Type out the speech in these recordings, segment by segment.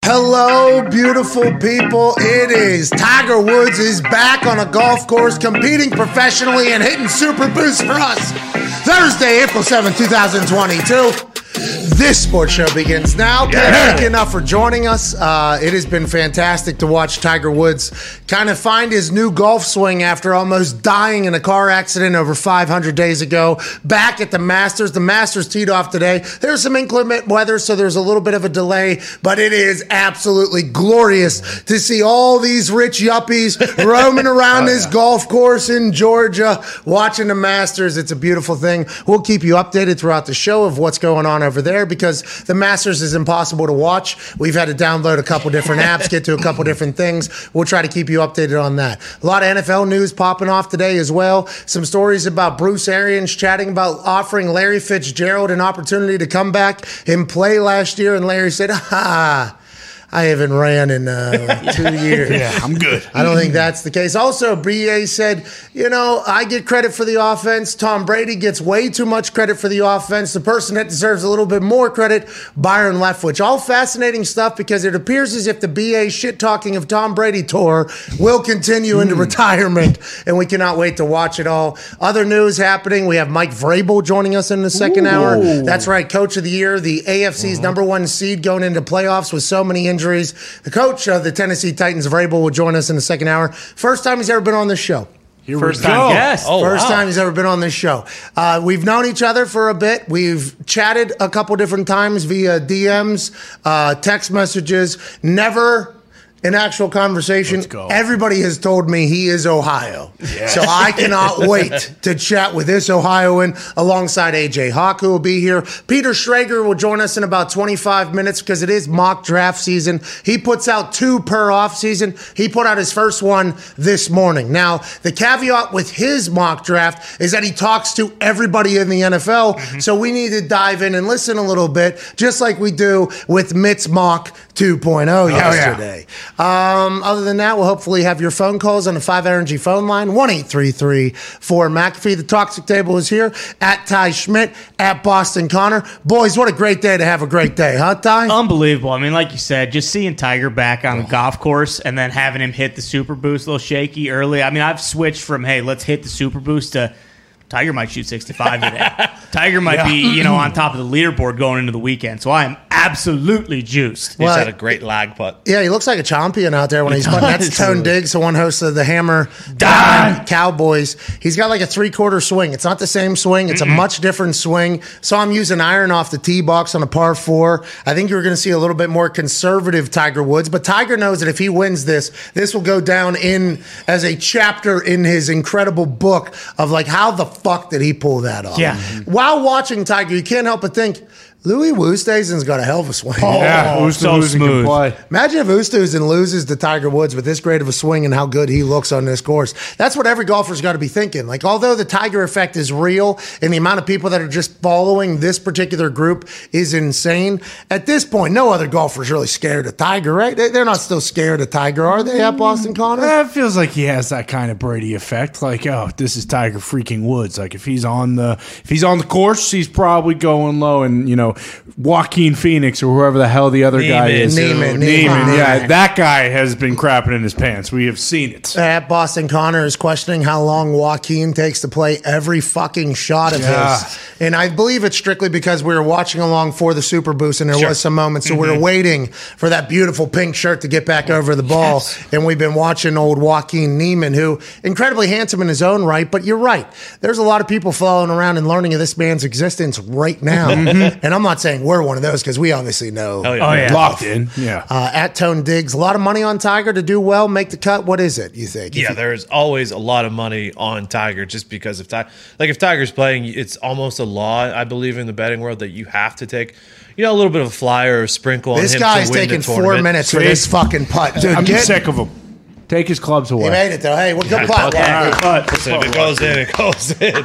Hello, beautiful people. It is Tiger Woods is back on a golf course competing professionally and hitting Super Boost for us. Thursday, April 7th, 2022. This sports show begins now. Thank you enough for joining us. It has been fantastic to watch Tiger Woods kind of find his new golf swing after almost dying in a car accident over 500 days ago. Back at the Masters. The Masters teed off today. There's some inclement weather, so there's a little bit of a delay, but it is absolutely glorious to see all these rich yuppies roaming around this golf course in Georgia watching the Masters. It's a beautiful thing. We'll keep you updated throughout the show of what's going on over there, because the Masters is impossible to watch. We've had to download a couple different apps, get to a couple different things. We'll try to keep you updated on that. A lot of NFL news popping off today as well. Some stories about Bruce Arians chatting about offering Larry Fitzgerald an opportunity to come back and play last year, and Larry said, I haven't ran in 2 years. Yeah, I'm good. I don't think that's the case. Also, BA said, I get credit for the offense. Tom Brady gets way too much credit for the offense. The person that deserves a little bit more credit, Byron Leftwich. All fascinating stuff, because it appears as if the BA shit-talking of Tom Brady tour will continue into retirement, and we cannot wait to watch it all. Other news happening, we have Mike Vrabel joining us in the second hour. That's right, Coach of the Year, the AFC's number one seed going into playoffs with so many injuries. The coach of the Tennessee Titans, Vrabel, will join us in the second hour. First time he's ever been on this show. First time guest. First time he's ever been on this show. We've known each other for a bit. We've chatted a couple different times via DMs, text messages, never an actual conversation. Everybody has told me he is Ohio. Yes. So I cannot wait to chat with this Ohioan alongside AJ Hawk, who will be here. Peter Schrager will join us in about 25 minutes because it is mock draft season. He puts out 2 per off season. He put out his first one this morning. Now, the caveat with his mock draft is that he talks to everybody in the NFL. So we need to dive in and listen a little bit, just like we do with Mitt's mock 2.0 yesterday. Other than that, we'll hopefully have your phone calls on the 5 Energy phone line, 1-833-4-McAfee. The Toxic Table is here, at Ty Schmidt, at Boston Connor. Boys, what a great day to have a great day, huh, Ty? Unbelievable. I mean, like you said, just seeing Tiger back on the golf course and then having him hit the Super Boost a little shaky early. I mean, I've switched from, hey, let's hit the Super Boost to Tiger might shoot 65 today. Tiger might be, on top of the leaderboard going into the weekend. So I am absolutely juiced. He's had a great lag putt. Yeah, he looks like a champion out there when he's putting. That's Tone Diggs, the one host of the Hammer Cowboys. He's got like a 3/4 swing. It's not the same swing. It's a much different swing. Saw him use an iron off the tee box on a par 4. I think you're going to see a little bit more conservative Tiger Woods, but Tiger knows that if he wins this will go down in as a chapter in his incredible book of like how the fuck did he pull that off? Yeah. While watching Tiger, you can't help but think, Louis Oosthuizen's got a hell of a swing. So smooth. Imagine if Oosthuizen loses to Tiger Woods with this great of a swing and how good he looks on this course. That's what every golfer's got to be thinking. Like, although the Tiger effect is real and the amount of people that are just following this particular group is insane, at this point, no other golfer's really scared of Tiger, right? They're not still scared of Tiger, are they, at Boston Connor? It feels like he has that kind of Brady effect. Like, this is Tiger freaking Woods. Like, if he's on the course, he's probably going low, and Joaquin Phoenix or whoever the hell the other guy is. Neiman. Yeah, that guy has been crapping in his pants. We have seen it. At Boston Connor is questioning how long Joaquin takes to play every fucking shot of his. And I believe it's strictly because we were watching along for the Super Boost and there was some moments. So we were waiting for that beautiful pink shirt to get back over the ball. Yes. And we've been watching old Joaquin Neiman, who incredibly handsome in his own right. But you're right. There's a lot of people following around and learning of this man's existence right now. And I'm not saying we're one of those because we obviously know. Locked in. Yeah. At Tone Diggs, a lot of money on Tiger to do well, make the cut. What is it, you think? Yeah, there's always a lot of money on Tiger just because if Tiger's playing, it's almost a law, I believe, in the betting world that you have to take a little bit of a flyer or sprinkle on him. This guy's to win taking the tournament. 4 minutes for this fucking putt. Dude, I'm sick of him. Take his clubs away. He made it, though. Hey, what good putt. If it goes in, it goes in.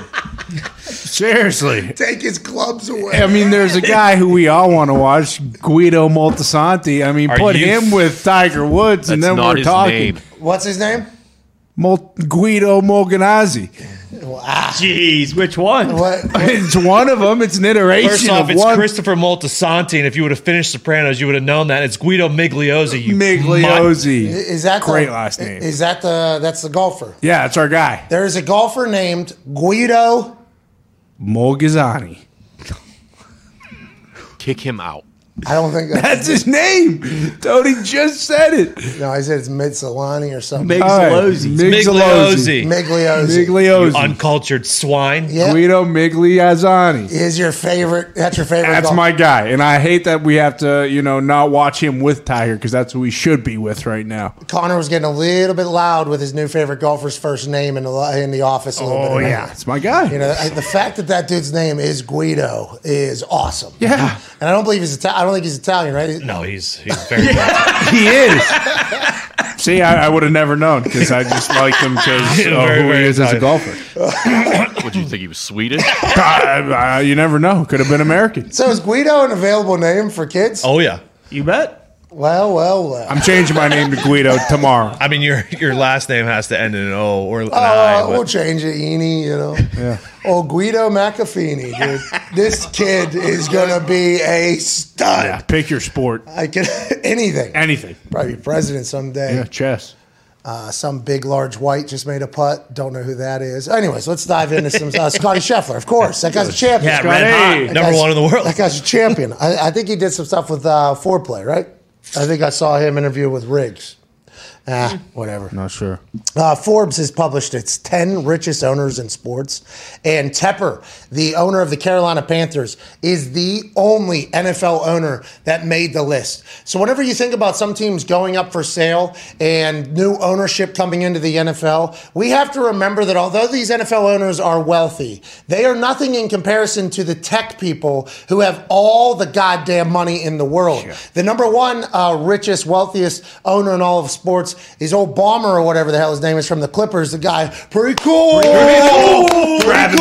Seriously. Take his clubs away. I mean, there's a guy who we all want to watch, Guido Moltisanti. I mean, put him with Tiger Woods, and then we're talking. What's his name? Guido Moganazzi. Jeez, which one? What? It's one of them. It's an iteration First off, of it's one. Christopher Moltisanti, and if you would have finished Sopranos, you would have known that. It's Guido Migliozzi. You Migliozzi. Is that Great last name. Is that that's the golfer? Yeah, that's our guy. There is a golfer named Guido. Molgazani. Kick him out. I don't think That's his name. Tony just said it. No, I said it's Midsolani or something. Migliozzi. Migliozzi. Migliozzi. Migliozzi. Uncultured swine. Yeah. Guido Migliazzani. Is your favorite? That's your favorite. That's golfer? my guy. And I hate that we have to, not watch him with Tiger because that's who we should be with right now. Connor was getting a little bit loud with his new favorite golfer's first name in the office a little bit. yeah. It's my guy. The fact that dude's name is Guido is awesome. Yeah. And I don't believe he's Italian. I don't think he's Italian, right? No, he's very bad. He is. See, I would have never known because I just liked him because of Very, who he very is as a Italian. golfer. Would you think he was Swedish? You never know. Could have been American. So is Guido an available name for kids? Oh yeah. You bet. Well. I'm changing my name to Guido tomorrow. I mean, your last name has to end in an O or an I. but- We'll change it, Eenie, Yeah. Oh, Guido McAfee, dude. This kid is going to be a stud. Yeah. Pick your sport. I can anything. Anything. Probably be president someday. Yeah, chess. Some big, large white just made a putt. Don't know who that is. Anyways, let's dive into some Scotty Scheffler. Of course, that guy's a champion. Yeah, Scotty. red hot. That Number guy's- one in the world. That guy's a champion. I think he did some stuff with Foreplay, right? I think I saw him interview with Riggs. Whatever. Not sure. Forbes has published its 10 richest owners in sports, and Tepper, the owner of the Carolina Panthers, is the only NFL owner that made the list. So whenever you think about some teams going up for sale and new ownership coming into the NFL, we have to remember that although these NFL owners are wealthy, they are nothing in comparison to the tech people who have all the goddamn money in the world. Sure. The number one richest, wealthiest owner in all of sports is old Bomber or whatever the hell his name is from the Clippers. The guy, pretty cool. Grabbing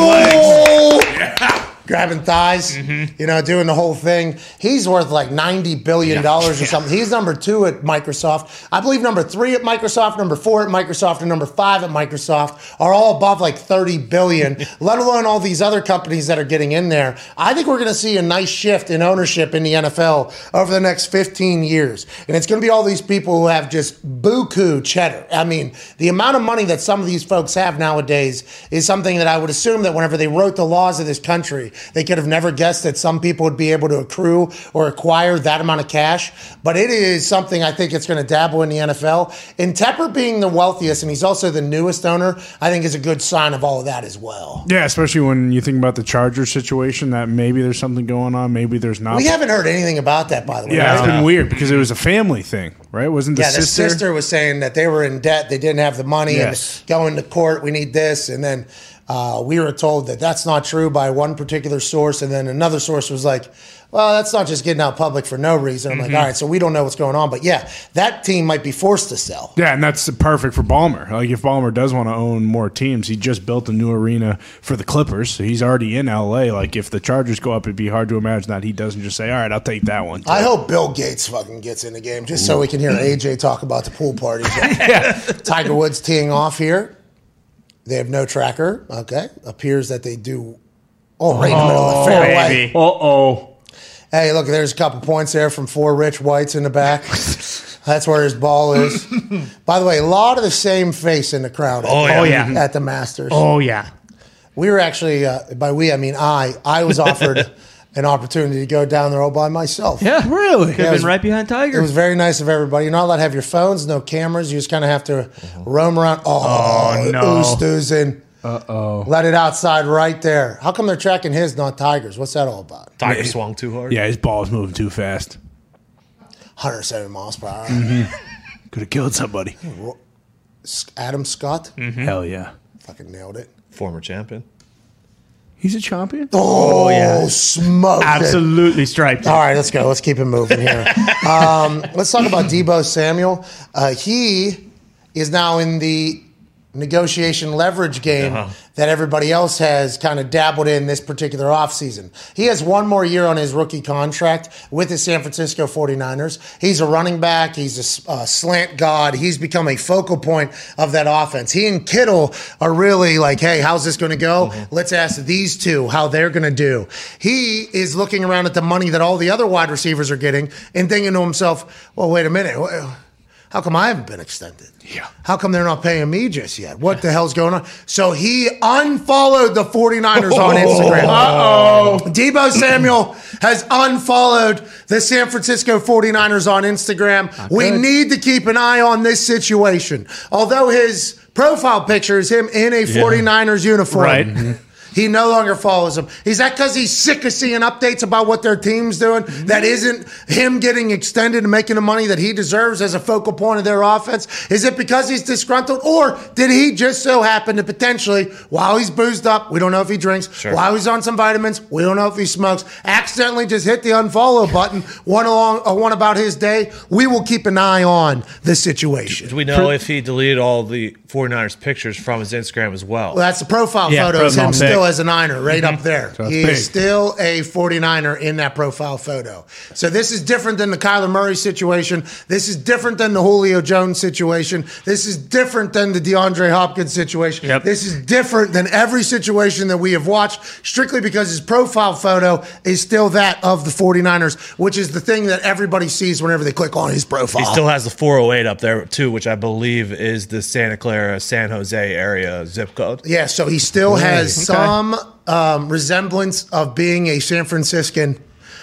legs. Grabbing thighs, doing the whole thing. He's worth like $90 billion or something. He's number 2 at Microsoft. I believe number 3 at Microsoft, number 4 at Microsoft, and number 5 at Microsoft are all above like $30 billion, let alone all these other companies that are getting in there. I think we're going to see a nice shift in ownership in the NFL over the next 15 years. And it's going to be all these people who have just buku cheddar. I mean, the amount of money that some of these folks have nowadays is something that I would assume that whenever they wrote the laws of this country, they could have never guessed that some people would be able to accrue or acquire that amount of cash. But it is something I think it's going to dabble in the NFL. And Tepper being the wealthiest, and he's also the newest owner, I think is a good sign of all of that as well. Yeah, especially when you think about the Chargers situation, that maybe there's something going on, maybe there's not. We haven't heard anything about that, by the way. Yeah, right? it's been weird because it was a family thing, right? Wasn't the The sister? sister was saying that they were in debt, they didn't have the money, Yes. and going to court, we need this, and then we were told that that's not true by one particular source, and then another source was like, well, that's not just getting out public for no reason. I'm like, all right, so we don't know what's going on. But yeah, that team might be forced to sell. Yeah, and that's perfect for Ballmer. Like, if Ballmer does want to own more teams, he just built a new arena for the Clippers, so he's already in L.A. Like, if the Chargers go up, it'd be hard to imagine that he doesn't just say, all right, I'll take that one. I hope Bill Gates fucking gets in the game just so we can hear AJ talk about the pool parties. Tiger Woods teeing off here. They have no tracker. Okay. Appears that they do. Oh, right in the middle of the fairway. baby. Uh-oh. Hey, look, there's a couple points there from 4 rich whites in the back. That's where his ball is. By the way, a lot of the same face in the crowd. At the Masters. Oh, yeah. We were actually, by we, I mean I was offered an opportunity to go down there all by myself. Yeah. Really? Could have been right behind It Tiger. was very nice of everybody. You're not allowed to have your phones, no cameras. You just kind of have to roam around. Oh, no. Oosthuizen. Uh-oh. Let it outside right there. How come they're tracking his, not Tiger's? What's that all about? Tiger swung too hard. Yeah, his ball's moving too fast. 107 miles per hour. Could have killed somebody. Adam Scott? Hell yeah. Fucking nailed it. Former champion. He's a champion? Oh, yeah. smoked it. Absolutely striped. All right, let's go. Let's keep it moving here. Let's talk about Deebo Samuel. He is now in the negotiation leverage game that everybody else has kind of dabbled in this particular offseason. He has one more year on his rookie contract with the San Francisco 49ers. He's a running back. He's a slant god. He's become a focal point of that offense. He and Kittle are really like, hey, how's this going to go? Let's ask these two how they're going to do. He is looking around at the money that all the other wide receivers are getting and thinking to himself, well, wait a minute. How come I haven't been extended? Yeah. How come they're not paying me just yet? What the hell's going on? So he unfollowed the 49ers on Instagram. Uh-oh. Deebo Samuel has unfollowed the San Francisco 49ers on Instagram. We need to keep an eye on this situation. Although his profile picture is him in a 49ers uniform. Right. He no longer follows them. Is that because he's sick of seeing updates about what their team's doing that isn't him getting extended and making the money that he deserves as a focal point of their offense? Is it because he's disgruntled? Or did he just so happen to potentially, while he's boozed up, we don't know if he drinks, while he's on some vitamins, we don't know if he smokes, accidentally just hit the unfollow button, one about his day? We will keep an eye on the situation. Do we know if he deleted all the 49ers pictures from his Instagram as well? Well, that's the profile photo of him still as a Niner right up there. So he big. is still a 49er in that profile photo. So this is different than the Kyler Murray situation. This is different than the Julio Jones situation. This is different than the DeAndre Hopkins situation. Yep. This is different than every situation that we have watched strictly because his profile photo is still that of the 49ers, which is the thing that everybody sees whenever they click on his profile. He still has the 408 up there too, which I believe is the Santa Clara, San Jose area zip code. Yeah, so he still has some resemblance of being a San Franciscan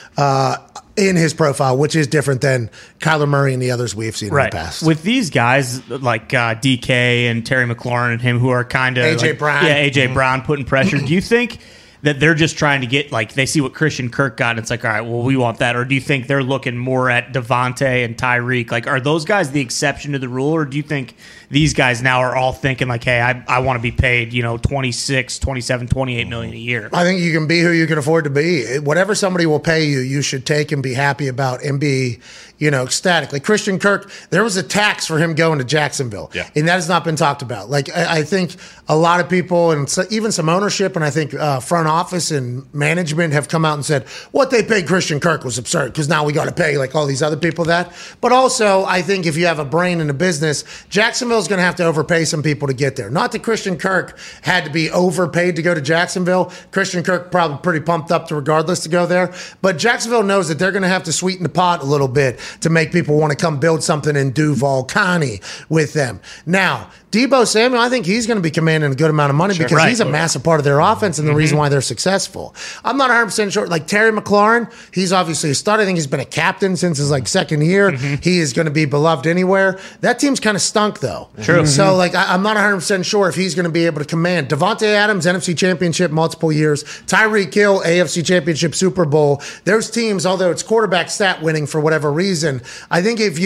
in his profile, which is different than Kyler Murray and the others we've seen in the past. With these guys like DK and Terry McLaurin and him who are kind of A.J. Brown. Yeah, A.J. Brown putting pressure. Do you think that they're just trying to get, like, they see what Christian Kirk got and it's like, all right, well, we want that? Or do you think they're looking more at Devontae and Tyreek? Like, are those guys the exception to the rule? Or do you think these guys now are all thinking like, hey, I want to be paid, 26, 27, 28 million a year? I think you can be who you can afford to be. Whatever somebody will pay you, you should take and be happy about and be, ecstatic. Like Christian Kirk, there was a tax for him going to Jacksonville. Yeah. And that has not been talked about. Like, I think a lot of people and even some ownership and I think front office and management have come out and said what they paid Christian Kirk was absurd because now we got to pay like all these other people that. But also, I think if you have a brain in a business, Jacksonville's going to have to overpay some people to get there. Not that Christian Kirk had to be overpaid to go to Jacksonville. Christian Kirk probably pretty pumped up to regardless to go there. But Jacksonville knows that they're going to have to sweeten the pot a little bit to make people want to come build something in Duval County with them. Now, Deebo Samuel, I think he's going to be commanding a good amount of money because he's a massive part of their offense and the reason why they're successful. I'm not 100% sure. Like Terry McLaurin, he's obviously a stud. I think he's been a captain since his second year. He is going to be beloved anywhere. That team's kind of stunk though. True. So I'm not 100% sure if he's going to be able to command. Devontae Adams, NFC Championship multiple years. Tyreek Hill, AFC Championship Super Bowl. Those teams, although it's quarterback stat winning for whatever reason, I think if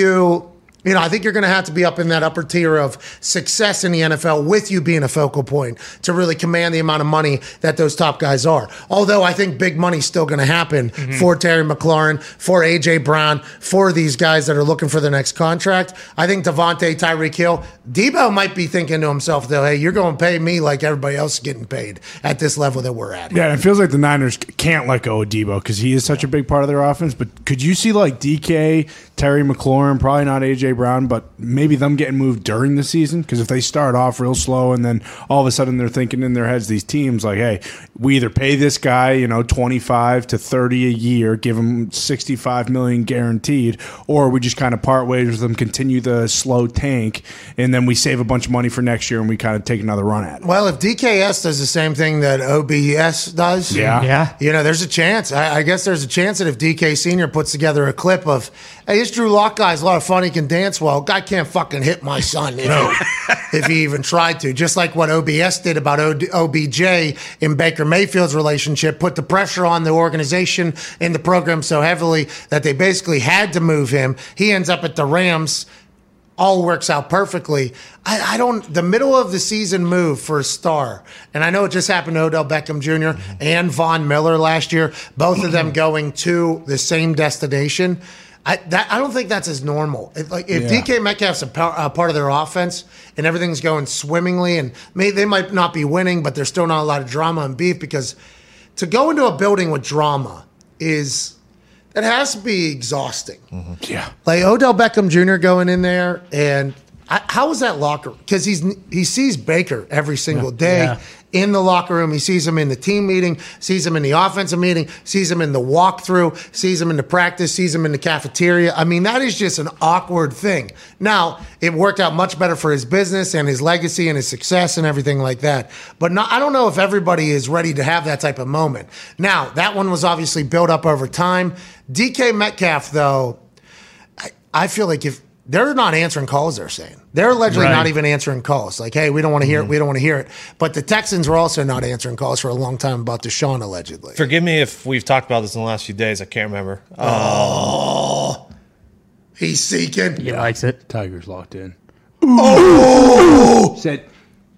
I think you're going to have to be up in that upper tier of success in the NFL with you being a focal point to really command the amount of money that those top guys are. Although I think big money's still going to happen for Terry McLaurin, for A.J. Brown, for these guys that are looking for their next contract. I think Devontae, Tyreek Hill, Deebo might be thinking to himself, though, hey, you're going to pay me like everybody else is getting paid at this level that we're at. Yeah, it feels like the Niners can't let go of Deebo because he is such a big part of their offense. But could you see like DK, Terry McLaurin, probably not A.J. Brown, but maybe them getting moved during the season? Because if they start off real slow and then all of a sudden they're thinking in their heads, these teams like, hey, we either pay this guy 25 to 30 a year, give him 65 million guaranteed, or we just kind of part ways with them, continue the slow tank, and then we save a bunch of money for next year and we kind of take another run at it. Well, if DKS does the same thing that OBS does, there's a chance. I guess there's a chance that if DK Sr. puts together a clip of, hey, this Drew Lock guy's a lot of fun, he can dance well. Guy can't fucking hit my son if he even tried to. Just like what OBS did about OBJ in Baker Mayfield's relationship, put the pressure on the organization and the program so heavily that they basically had to move him. He ends up at the Rams. All works out perfectly. The middle of the season move for a star, and I know it just happened to Odell Beckham Jr. and Von Miller last year, both of them going to the same destination. I don't think that's as normal. If DK Metcalf's a part of their offense and everything's going swimmingly, and they might not be winning, but there's still not a lot of drama and beef, because to go into a building with drama it has to be exhausting. Mm-hmm. Yeah, like Odell Beckham Jr. going in there, and how is that locker? Because he sees Baker every single day in the locker room. He sees him in the team meeting, sees him in the offensive meeting, sees him in the walkthrough, sees him in the practice, sees him in the cafeteria. I mean, that is just an awkward thing. Now, it worked out much better for his business and his legacy and his success and everything like that. But I don't know if everybody is ready to have that type of moment. Now, that one was obviously built up over time. DK Metcalf, though, I feel like if they're not answering calls, they're saying. They're allegedly not even answering calls. Like, hey, we don't want to hear it. We don't want to hear it. But the Texans were also not answering calls for a long time about Deshaun, allegedly. Forgive me if we've talked about this in the last few days. I can't remember. He's seeking. He likes it. Tiger's locked in. Oh! Said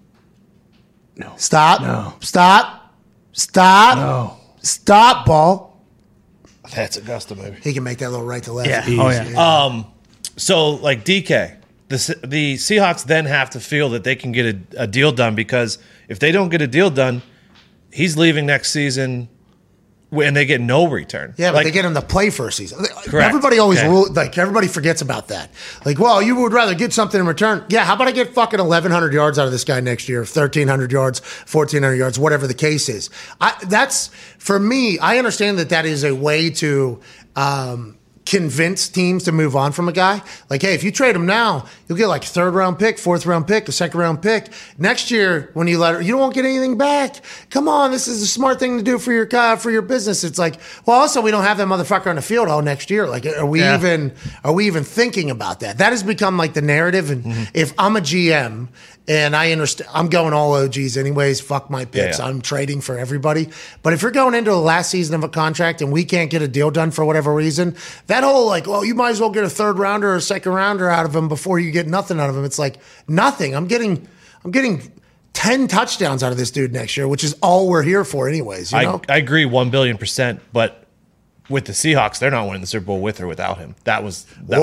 no. Stop. No. Stop. Stop. No. Stop, ball. That's Augusta, baby. He can make that little right to left. Yeah. Easy. Oh, yeah. So, like DK, the Seahawks then have to feel that they can get a deal done, because if they don't get a deal done, he's leaving next season and they get no return. Yeah, but they get him to play for a season. Correct. Everybody always everybody forgets about that. Like, well, you would rather get something in return. Yeah, how about I get fucking 1,100 yards out of this guy next year, 1,300 yards, 1,400 yards, whatever the case is. That's, for me, I understand that is a way to convince teams to move on from a guy. Like, hey, if you trade him now, you'll get like a 3rd round pick, 4th round pick, a 2nd round pick. Next year, when you you won't get anything back. Come on, this is a smart thing to do for your business. It's like, well, also we don't have that motherfucker on the field all next year. Like, are we even thinking about that? That has become like the narrative. And if I'm a GM and I understand, I'm going all OGs anyways. Fuck my picks. I'm trading for everybody. But if you're going into the last season of a contract and we can't get a deal done for whatever reason, that whole like, well, you might as well get a 3rd rounder or a 2nd rounder out of him before you get nothing out of him. It's like nothing. I'm getting 10 touchdowns out of this dude next year, which is all we're here for anyways. You know? I agree 1,000,000,000%, but with the Seahawks, they're not winning the Super Bowl with or without him. That was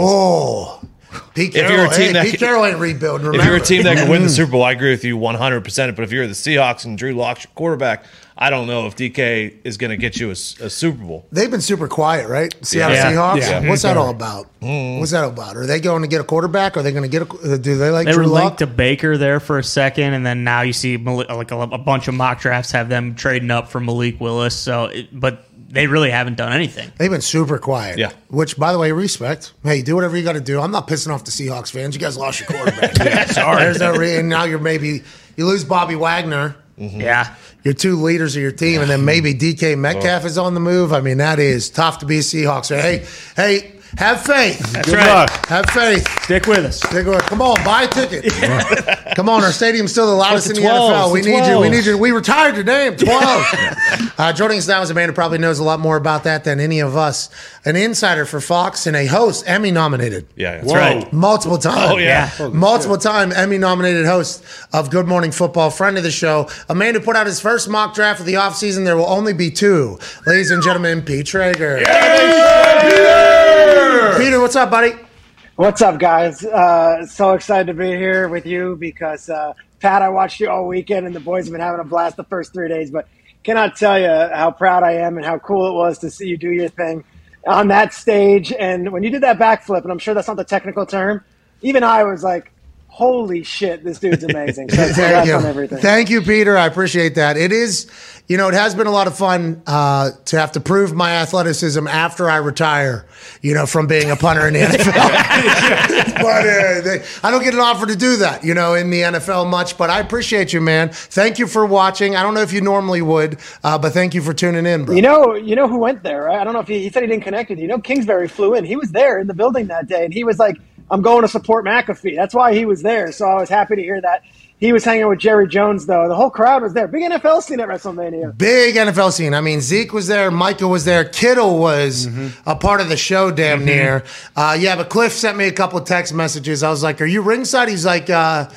Pete Carroll, Pete Carroll ain't rebuilding. Remember. If you're a team that can win the Super Bowl, I agree with you 100%. But if you're the Seahawks and Drew Lock's your quarterback, I don't know if DK is going to get you a Super Bowl. They've been super quiet, right? Seattle Seahawks? Yeah. What's that all about? What's that all about? Are they going to get a quarterback? Are they going to get do they like They Drew were Lock? linked to Baker there for a second, and then now you see like a bunch of mock drafts have them trading up for Malik Willis. So, but they really haven't done anything. They've been super quiet. Yeah. Which, by the way, respect. Hey, do whatever you got to do. I'm not pissing off the Seahawks fans. You guys lost your quarterback. Sorry. There's no reason. Now you lose Bobby Wagner. Yeah. Your 2 leaders of your team, and then maybe DK Metcalf is on the move. I mean, that is tough to be a Seahawks. Hey, have faith. That's right. Have faith. Stick with us. Come on, buy a ticket. Come on, our stadium's still the loudest in the 12, NFL. We need you. We retired today. 12. Joining us now is a man who probably knows a lot more about that than any of us. An insider for Fox and a host, Emmy nominated. Yeah, that's right. Multiple times. Oh, yeah. Multiple time Emmy nominated host of Good Morning Football, friend of the show, a man who put out his first mock draft of the offseason. There will only be 2. Ladies and gentlemen, Pete Traeger. Peter, what's up, buddy? What's up, guys? So excited to be here with you because, Pat, I watched you all weekend, and the boys have been having a blast the first 3 days, but cannot tell you how proud I am and how cool it was to see you do your thing on that stage. And when you did that backflip, and I'm sure that's not the technical term, even I was like, holy shit, this dude's amazing. So congrats on everything. Thank you, Peter. I appreciate that. It is, it has been a lot of fun to have to prove my athleticism after I retire, from being a punter in the NFL. But I don't get an offer to do that, in the NFL much. But I appreciate you, man. Thank you for watching. I don't know if you normally would, but thank you for tuning in, bro. You know who went there, right? I don't know if he said he didn't connect with you. Kingsbury flew in. He was there in the building that day, and he was like, I'm going to support McAfee. That's why he was there. So I was happy to hear that. he was hanging with Jerry Jones, though. The whole crowd was there. Big NFL scene at WrestleMania. Big NFL scene. I mean, Zeke was there. Micah was there. Kittle was a part of the show damn near. But Cliff sent me a couple of text messages. I was like, are you ringside? He's like, no.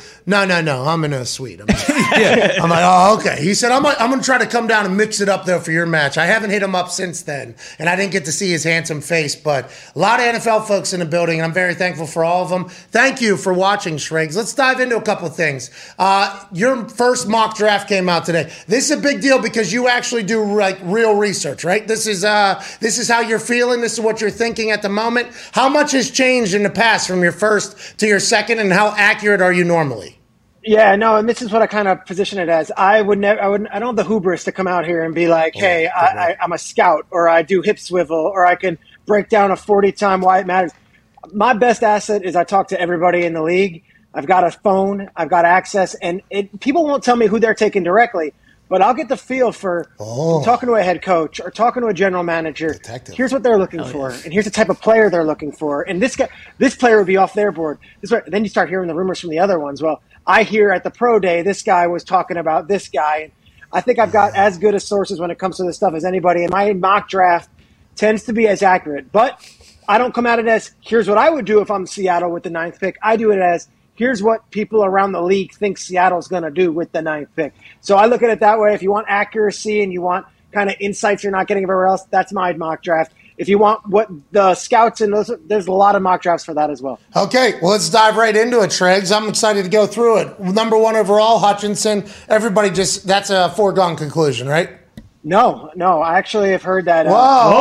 I'm in a suite. I'm like, I'm like, oh, okay. He said, I'm going to try to come down and mix it up, though, for your match. I haven't hit him up since then, and I didn't get to see his handsome face. But a lot of NFL folks in the building, and I'm very thankful for all of them. Thank you for watching, Shriggs. Let's dive into a couple of things. Your first mock draft came out today. This is a big deal because you actually do like real research, right? This is how you're feeling. This is what you're thinking at the moment. How much has changed in the past from your first to your second, and how accurate are you normally? Yeah, no, and this is what I kind of position it as. I don't have the hubris to come out here and be like, hey, I'm a scout, or I do hip swivel, or I can break down a 40-time why it matters. My best asset is I talk to everybody in the league. I've got a phone, I've got access, and people won't tell me who they're taking directly, but I'll get the feel for talking to a head coach or talking to a general manager. Detective. Here's what they're looking for, and here's the type of player they're looking for. And this player would be off their board. Then you start hearing the rumors from the other ones. Well, I hear at the pro day this guy was talking about this guy. I think I've got as good a sources when it comes to this stuff as anybody, and my mock draft tends to be as accurate. But I don't come at it as, here's what I would do if I'm Seattle with the 9th pick. I do it as, here's what people around the league think Seattle's going to do with the 9th pick. So I look at it that way. If you want accuracy and you want kind of insights you're not getting everywhere else, that's my mock draft. If you want what the scouts and there's a lot of mock drafts for that as well. Okay, well, let's dive right into it, Tregs. I'm excited to go through it. Number 1 overall, Hutchinson. Everybody that's a foregone conclusion, right? No, I actually have heard that.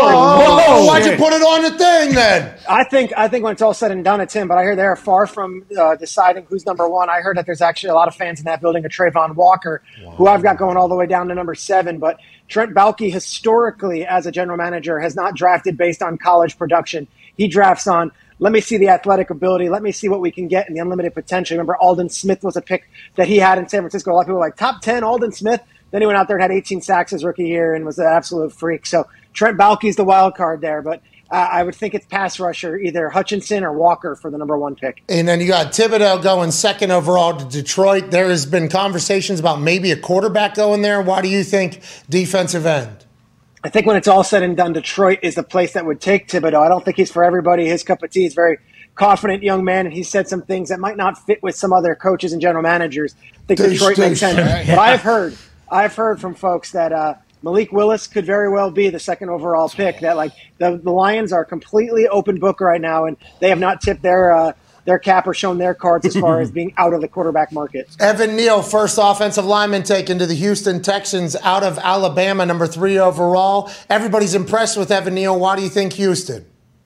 Whoa! Why'd you put it on the thing then? I think when it's all said and done, it's him. But I hear they're far from deciding who's number 1. I heard that there's actually a lot of fans in that building of Trayvon Walker, who I've got going all the way down to number 7. But Trent Baalke, historically, as a general manager, has not drafted based on college production. He drafts on, let me see the athletic ability. Let me see what we can get in the unlimited potential. Remember, Aldon Smith was a pick that he had in San Francisco. A lot of people were like, top 10, Aldon Smith. Then he went out there and had 18 sacks his rookie year and was an absolute freak. So Trent Baalke's the wild card there, but I would think it's pass rusher, either Hutchinson or Walker for the number 1 pick. And then you got Thibodeau going 2nd overall to Detroit. There has been conversations about maybe a quarterback going there. Why do you think defensive end? I think when it's all said and done, Detroit is the place that would take Thibodeau. I don't think he's for everybody. His cup of tea is very confident young man, and he said some things that might not fit with some other coaches and general managers. I think Detroit makes sense. But I've heard from folks that Malik Willis could very well be the 2nd overall pick. That like the Lions are completely open book right now, and they have not tipped their cap or shown their cards as far as being out of the quarterback market. Evan Neal, first offensive lineman taken to the Houston Texans out of Alabama, number 3 overall. Everybody's impressed with Evan Neal. Why do you think Houston?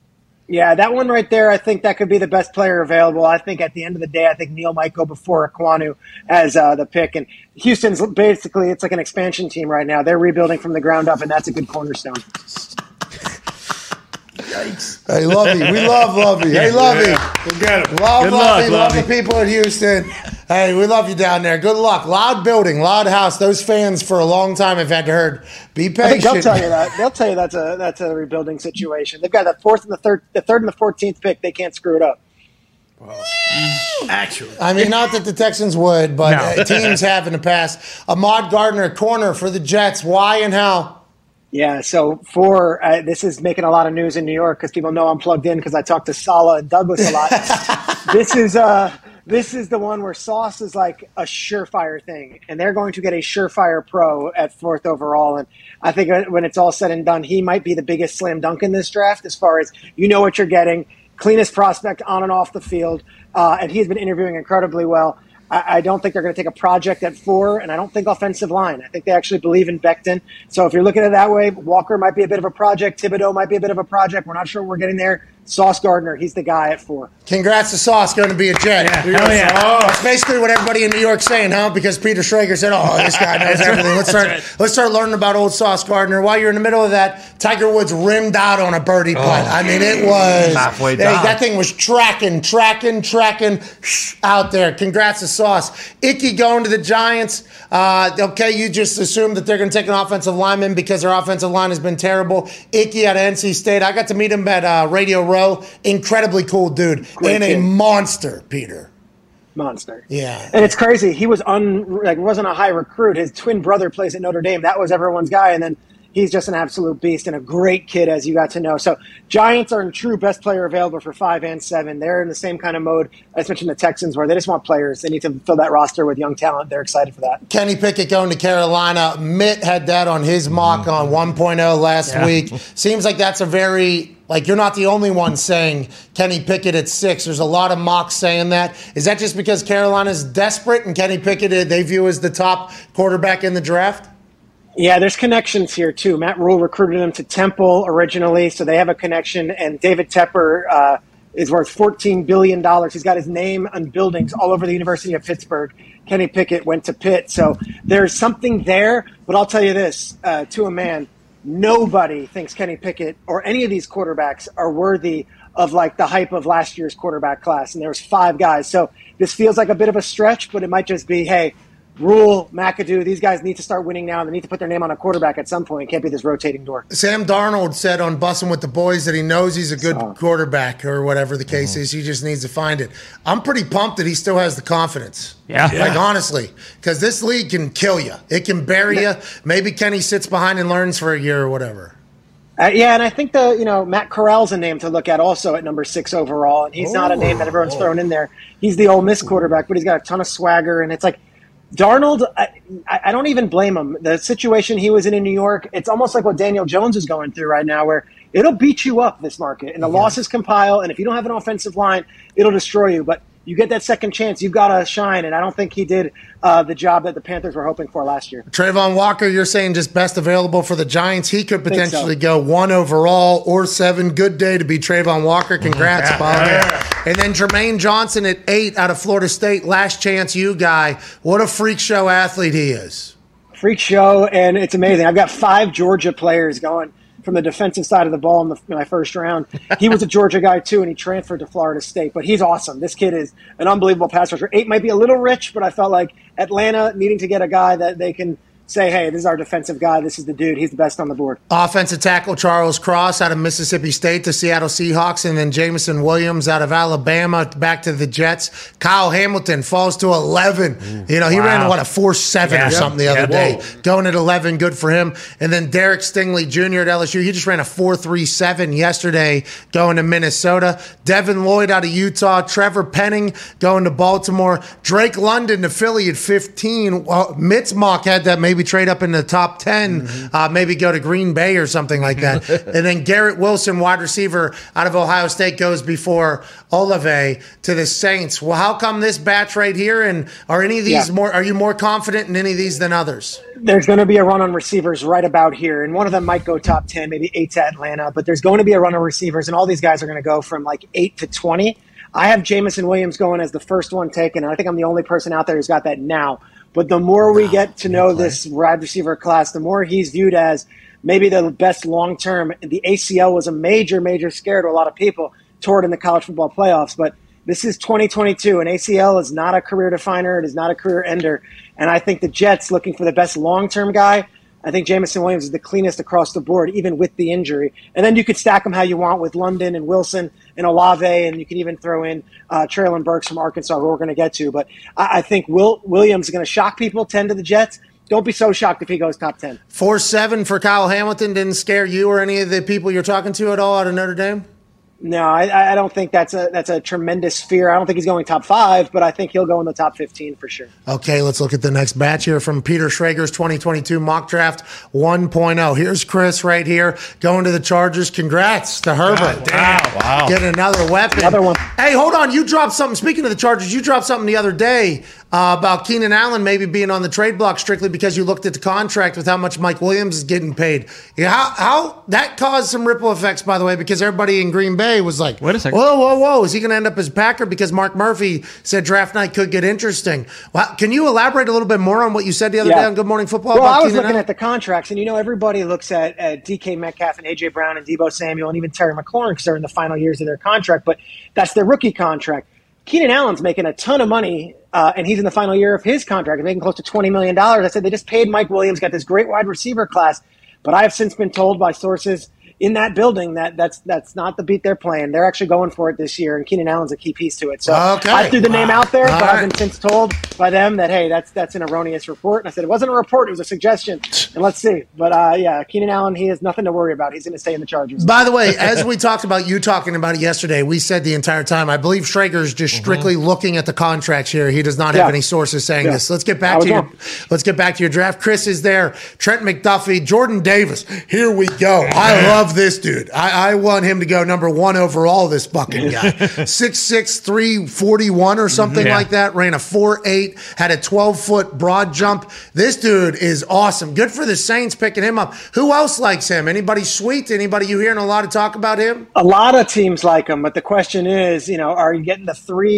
Yeah, that one right there, I think that could be the best player available. I think at the end of the day, I think Neal might go before Ekwonu as the pick. And Houston's basically, it's like an expansion team right now. They're rebuilding from the ground up, and that's a good cornerstone. Yikes. Hey, Lovey. We love Lovey. Hey, Lovey. We'll get him. Love Good Lovey. luck, Love the people in Houston. Hey, we love you down there. Good luck. Loud building, loud house. Those fans for a long time have had to heard. Be patient. I think they'll tell you that. They'll tell you that's a rebuilding situation. They've got the 4th and the 3rd and the 14th pick. They can't screw it up. Actually. I mean, not that the Texans would, but teams have in the past. Ahmad Gardner, corner for the Jets. Why and how? Yeah, so this is making a lot of news in New York because people know I'm plugged in because I talk to Saleh and Douglas a lot. This is the one where Sauce is like a surefire thing, and they're going to get a surefire pro at 4th overall. And I think when it's all said and done, he might be the biggest slam dunk in this draft as far as you know what you're getting, cleanest prospect on and off the field, and he's been interviewing incredibly well. I don't think they're going to take a project at 4, and I don't think offensive line. I think they actually believe in Becton. So if you're looking at it that way, Walker might be a bit of a project. Thibodeau might be a bit of a project. We're not sure we're getting there. Sauce Gardner, he's the guy at 4. Congrats to Sauce, going to be a Jet. That's basically what everybody in New York's saying, huh? Because Peter Schrager said, this guy knows everything. Let's start learning about old Sauce Gardner. While you're in the middle of that, Tiger Woods rimmed out on a birdie putt. I mean, it was halfway down. That thing was tracking out there. Congrats to Sauce. Icky going to the Giants. Okay, you just assume that they're going to take an offensive lineman because their offensive line has been terrible. Icky out of NC State. I got to meet him at Radio Row. Incredibly cool dude. Great and kid. A monster, Peter. monster. Yeah. And it's crazy. He was wasn't a high recruit. His twin brother plays at Notre Dame. That was everyone's guy. And then he's just an absolute beast and a great kid, as you got to know. So Giants are in true best player available for 5 and 7. They're in the same kind of mode as mentioned the Texans, where they just want players. They need to fill that roster with young talent. They're excited for that. Kenny Pickett going to Carolina. Mitt had that on his mock on 1.0 last week. Seems like that's a very... Like, you're not the only one saying Kenny Pickett at 6. There's a lot of mocks saying that. Is that just because Carolina's desperate and Kenny Pickett they view as the top quarterback in the draft? Yeah, there's connections here, too. Matt Rule recruited him to Temple originally, so they have a connection. And David Tepper is worth $14 billion. He's got his name on buildings all over the University of Pittsburgh. Kenny Pickett went to Pitt. So there's something there. But I'll tell you this, to a man, nobody thinks Kenny Pickett or any of these quarterbacks are worthy of like the hype of last year's quarterback class. And there was 5 guys. So this feels like a bit of a stretch, but it might just be, hey, Rule, McAdoo, these guys need to start winning now. They need to put their name on a quarterback at some point. It can't be this rotating door. Sam Darnold said on Bussin' with the Boys that he knows he's a good quarterback or whatever the case is. He just needs to find it. I'm pretty pumped that he still has the confidence. Yeah. Like, honestly, because this league can kill you. It can bury you. Maybe Kenny sits behind and learns for a year or whatever. Yeah, and I think Matt Corral's a name to look at also at number 6 overall. And he's not a name that everyone's thrown in there. He's the Ole Miss quarterback, but he's got a ton of swagger. And it's like, Darnold, I don't even blame him. The situation he was in New York, it's almost like what Daniel Jones is going through right now, where it'll beat you up, this market. And the losses compile, and if you don't have an offensive line, it'll destroy you. But you get that second chance, you've got to shine. And I don't think he did the job that the Panthers were hoping for last year. Trayvon Walker, you're saying just best available for the Giants. He could potentially go 1 overall or 7. Good day to be Trayvon Walker. Congrats, Bob. And then Jermaine Johnson at 8 out of Florida State. Last chance you guy. What a freak show athlete he is. Freak show, and it's amazing. I've got 5 Georgia players going from the defensive side of the ball in my first round. He was a Georgia guy, too, and he transferred to Florida State. But he's awesome. This kid is an unbelievable pass rusher. 8 might be a little rich, but I felt like Atlanta needing to get a guy that they can say, hey, this is our defensive guy. This is the dude. He's the best on the board. Offensive tackle Charles Cross out of Mississippi State to Seattle Seahawks, and then Jameson Williams out of Alabama back to the Jets. Kyle Hamilton falls to 11. He ran, a 4.7 or something the other day. Going at 11, good for him. And then Derek Stingley Jr. at LSU. He just ran a 4.37 yesterday going to Minnesota. Devin Lloyd out of Utah. Trevor Penning going to Baltimore. Drake London to Philly at 15. Well, Mitt's mock had that maybe trade up in the top 10, maybe go to Green Bay or something like that. And then Garrett Wilson, wide receiver out of Ohio State, goes before Olave to the Saints. Well, how come this batch right here? And are any of these are you more confident in any of these than others? There's going to be a run on receivers right about here. And one of them might go top 10, maybe 8 to Atlanta. But there's going to be a run on receivers. And all these guys are going to go from like 8 to 20. I have Jameson Williams going as the first one taken. And I think I'm the only person out there who's got that now. But the more we get to know this wide receiver class, the more he's viewed as maybe the best long-term. The ACL was a major, major scare to a lot of people toward in the college football playoffs. But this is 2022. An ACL is not a career definer. It is not a career ender. And I think the Jets, looking for the best long-term guy, I think Jameson Williams is the cleanest across the board, even with the injury. And then you could stack them how you want with London and Wilson and Olave, and you can even throw in Traylon Burks from Arkansas, who we're going to get to. But I think Williams is going to shock people, 10 to the Jets. Don't be so shocked if he goes top 10. 4.7 for Kyle Hamilton didn't scare you or any of the people you're talking to at all out of Notre Dame? No, I don't think that's a tremendous fear. I don't think he's going top 5, but I think he'll go in the top 15 for sure. Okay, let's look at the next batch here from Peter Schrager's 2022 Mock Draft 1.0. Here's Chris right here going to the Chargers. Congrats to Herbert. Wow. Get another weapon. Another one. Hey, hold on. You dropped something. Speaking of the Chargers, you dropped something the other day about Keenan Allen maybe being on the trade block strictly because you looked at the contract with how much Mike Williams is getting paid. How that caused some ripple effects, by the way, because everybody in Green Bay was like, wait a second. Whoa. Is he going to end up as Packer? Because Mark Murphy said draft night could get interesting. Well, can you elaborate a little bit more on what you said the other day on Good Morning Football? Well, about I was Keenan looking Allen? at the contracts, and everybody looks at DK Metcalf and A.J. Brown and Deebo Samuel and even Terry McLaurin because they're in the final years of their contract, but that's their rookie contract. Keenan Allen's making a ton of money, and he's in the final year of his contract. He's making close to $20 million. I said they just paid Mike Williams, got this great wide receiver class, but I have since been told by sources in that building, that's not the beat they're playing. They're actually going for it this year, and Keenan Allen's a key piece to it. So I threw the name out there, but I've been since told by them that, hey, that's an erroneous report. And I said, it wasn't a report, it was a suggestion, and let's see. But yeah, Keenan Allen, he has nothing to worry about. He's going to stay in the Chargers. By the way, as we talked about you talking about it yesterday, we said the entire time, I believe Schrager is just strictly looking at the contracts here. He does not have any sources saying this. Let's get back to your draft. Chris is there. Trent McDuffie, Jordan Davis. Here we go. I love this dude. I want him to go number 1 overall, this fucking guy. 6'6", 341 or something like that. Ran a 4.8, had a 12-foot broad jump. This dude is awesome. Good for the Saints picking him up. Who else likes him? Anybody sweet? Anybody you hearing a lot of talk about him? A lot of teams like him, but the question is, are you getting the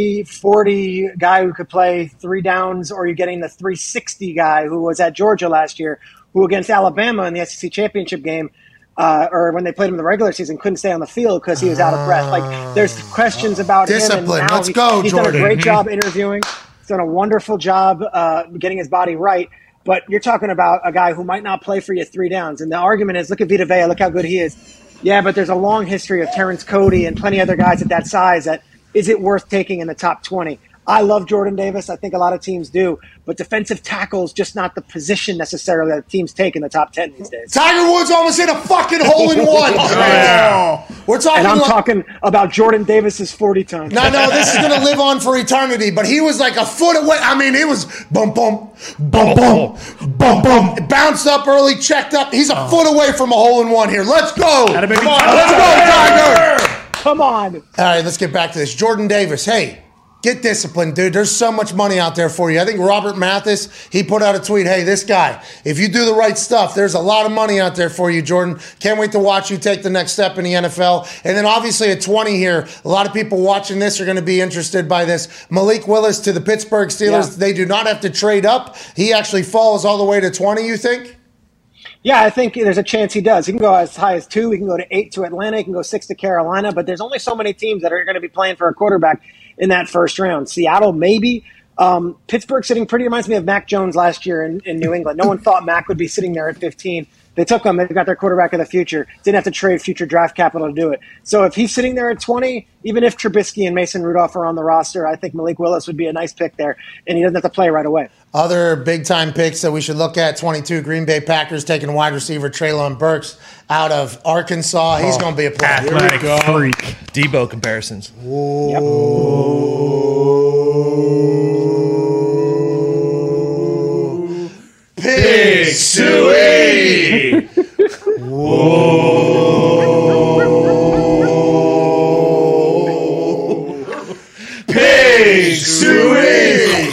340 guy who could play 3 downs, or are you getting the 360 guy who was at Georgia last year, who against Alabama in the SEC championship game, or when they played him in the regular season, couldn't stay on the field because he was out of breath. Like, there's questions about discipline. him. And Let's go, he's Jordan. Done a great job interviewing. He's done a wonderful job getting his body right. But you're talking about a guy who might not play for you 3 downs. And the argument is, look at Vita Vea, look how good he is. Yeah, but there's a long history of Terrence Cody and plenty of other guys at that size that is it worth taking in the top 20? I love Jordan Davis. I think a lot of teams do. But defensive tackle is just not the position necessarily that teams take in the top 10 these days. Tiger Woods almost hit a fucking hole-in-one. We're talking. And I'm talking about Jordan Davis's 40 times. No, this is going to live on for eternity. But he was like a foot away. I mean, it was bum, bum, bum, bum, bum, bum. It bounced up early, checked up. He's a foot away from a hole-in-one here. Let's go. Come on. Let's go, Tiger. Come on. All right, let's get back to this. Jordan Davis, hey. Get disciplined, dude. There's so much money out there for you. I think Robert Mathis, he put out a tweet, hey, this guy, if you do the right stuff, there's a lot of money out there for you, Jordan. Can't wait to watch you take the next step in the NFL. And then obviously at 20 here, a lot of people watching this are going to be interested by this. Malik Willis to the Pittsburgh Steelers. They do not have to trade up. He actually falls all the way to 20, you think? Yeah, I think there's a chance he does. He can go as high as 2. He can go to 8 to Atlanta. He can go 6 to Carolina. But there's only so many teams that are going to be playing for a quarterback in that first round. Seattle, maybe. Pittsburgh sitting pretty reminds me of Mac Jones last year in New England. No one thought Mac would be sitting there at 15. They took him. They got their quarterback of the future. Didn't have to trade future draft capital to do it. So if he's sitting there at 20, even if Trubisky and Mason Rudolph are on the roster, I think Malik Willis would be a nice pick there, and he doesn't have to play right away. Other big-time picks that we should look at, 22, Green Bay Packers taking wide receiver Treylon Burks out of Arkansas. He's going to be a player. Athletic freak. Debo comparisons. Pig suey! Pig suey!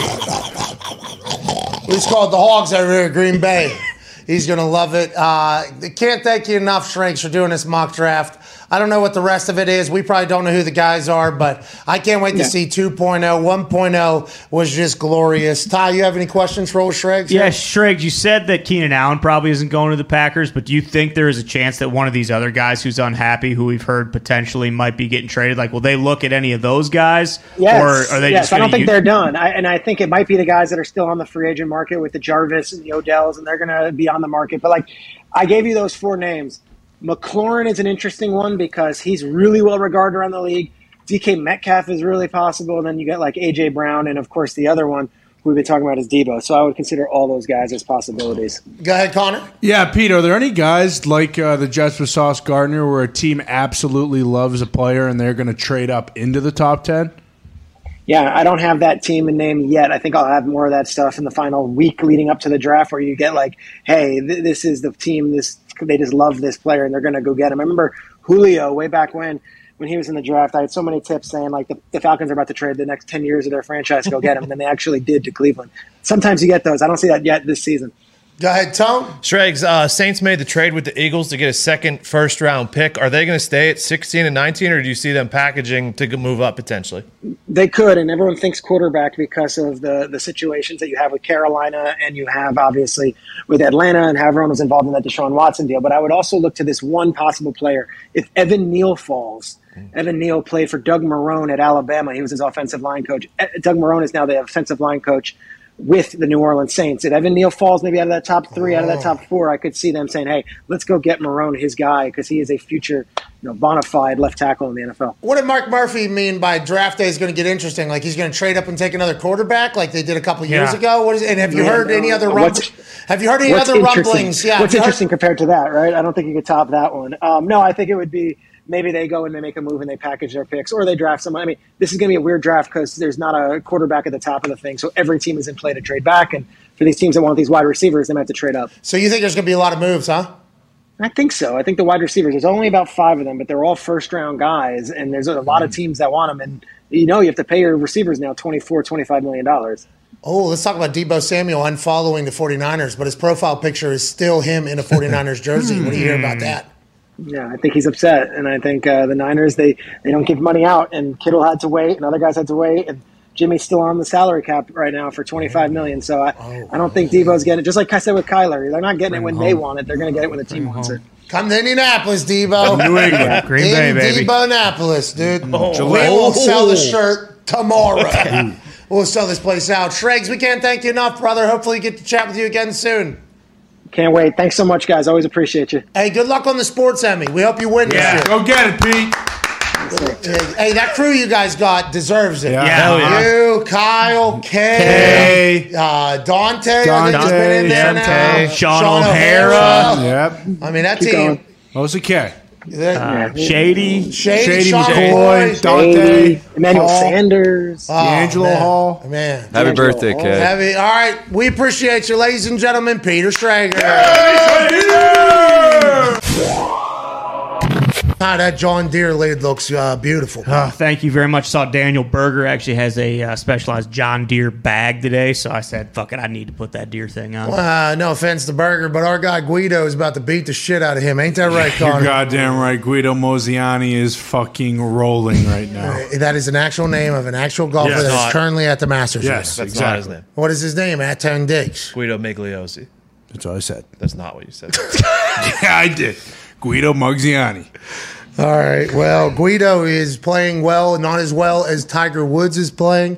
He's called the Hogs over here at Green Bay. He's going to love it. Can't thank you enough, Shrinks, for doing this mock draft. I don't know what the rest of it is. We probably don't know who the guys are, but I can't wait to see 2.0. 1.0 was just glorious. Ty, you have any questions for old Shregs? Yeah, Shregs, you said that Keenan Allen probably isn't going to the Packers, but do you think there is a chance that one of these other guys who's unhappy, who we've heard potentially might be getting traded, like, will they look at any of those guys? Yes. Or are they just I don't think they're done. I think it might be the guys that are still on the free agent market with the Jarvis and the Odells, and they're going to be on the market. But, like, I gave you those 4 names. McLaurin is an interesting one because he's really well regarded around the league. DK Metcalf is really possible. And then you get like A.J. Brown. And, of course, the other one we've been talking about is Debo. So I would consider all those guys as possibilities. Go ahead, Connor. Yeah, Pete, are there any guys like the Jets with Sauce Gardner where a team absolutely loves a player and they're going to trade up into the top 10? Yeah, I don't have that team and name yet. I think I'll have more of that stuff in the final week leading up to the draft where you get like, hey, this is the team, they just love this player and they're going to go get him. I remember Julio way back when he was in the draft. I had so many tips saying like the Falcons are about to trade the next 10 years of their franchise to go get him, and then they actually did to Cleveland. Sometimes you get those. I don't see that yet this season. Go ahead, Tone. Shregs, Saints made the trade with the Eagles to get a second first-round pick. Are they going to stay at 16 and 19, or do you see them packaging to move up potentially? They could, and everyone thinks quarterback because of the situations that you have with Carolina and you have, obviously, with Atlanta and how everyone was involved in that Deshaun Watson deal. But I would also look to this one possible player. If Evan Neal falls, Evan Neal played for Doug Marrone at Alabama. He was his offensive line coach. Doug Marrone is now the offensive line coach with the New Orleans Saints. If Evan Neal falls maybe out of that top 3, out of that top 4, I could see them saying, hey, let's go get Marrone, his guy, because he is a future bona fide left tackle in the NFL. What did Mark Murphy mean by draft day is going to get interesting? Like he's going to trade up and take another quarterback like they did a couple years ago? And have you heard any other rumblings? Have you heard any other rumblings? Yeah, what's interesting compared to that, right? I don't think you could top that one. No, I think it would be maybe they go and they make a move and they package their picks, or they draft someone. I mean, this is going to be a weird draft because there's not a quarterback at the top of the thing, so every team is in play to trade back. And for these teams that want these wide receivers, they might have to trade up. So you think there's going to be a lot of moves, huh? I think so. I think the wide receivers, there's only about 5 of them, but they're all first-round guys, and there's a lot of teams that want them. And, you have to pay your receivers now $25 million. Oh, let's talk about Deebo Samuel unfollowing the 49ers, but his profile picture is still him in a 49ers jersey. What do you hear about that? Yeah, I think he's upset, and I think the Niners, they don't give money out, and Kittle had to wait, and other guys had to wait, and Jimmy's still on the salary cap right now for $25 million. So I don't think Deebo's getting it. Just like I said with Kyler, they're not getting it when they want it. They're going to get it when the team wants it. Come to Indianapolis, Deebo. New England. Green Bay, baby. Deebo-napolis, dude. We will sell the shirt tomorrow. We'll sell this place out. Shregs, we can't thank you enough, brother. Hopefully get to chat with you again soon. Can't wait. Thanks so much, guys. Always appreciate you. Hey, good luck on the sports Emmy. We hope you win this year. Go get it, Pete. Hey, that crew you guys got deserves it. Yeah. Hell yeah. You, Kyle, Kay, Dante. I think has been in there now. Sean O'Hara. Yep. I mean, that Keep team. going. What was the K? Shady. Shady Sean McCoy, McCoy, Dante, Emmanuel Paul, Sanders. D'Angelo man. Hall. Man. Happy birthday, Hall. kid. All right. We appreciate you, ladies and gentlemen. Peter Strager. That John Deere lid looks beautiful. Thank you very much. Saw Daniel Berger actually has a specialized John Deere bag today, so I said, fuck it, I need to put that Deere thing on. No offense to Berger, but our guy Guido is about to beat the shit out of him. Ain't that right, You're Connor? goddamn right. Guido Mosiani is fucking rolling right now. That is an actual name of an actual golfer Yes. that is currently at the Masters. Yes, right now. That's not his name. What is his name? Atone Diggs. Guido Migliosi. That's all I said. That's not what you said. Yeah, I did. Guido Mosiani. All right. Well, Guido is playing well, not as well as Tiger Woods is playing.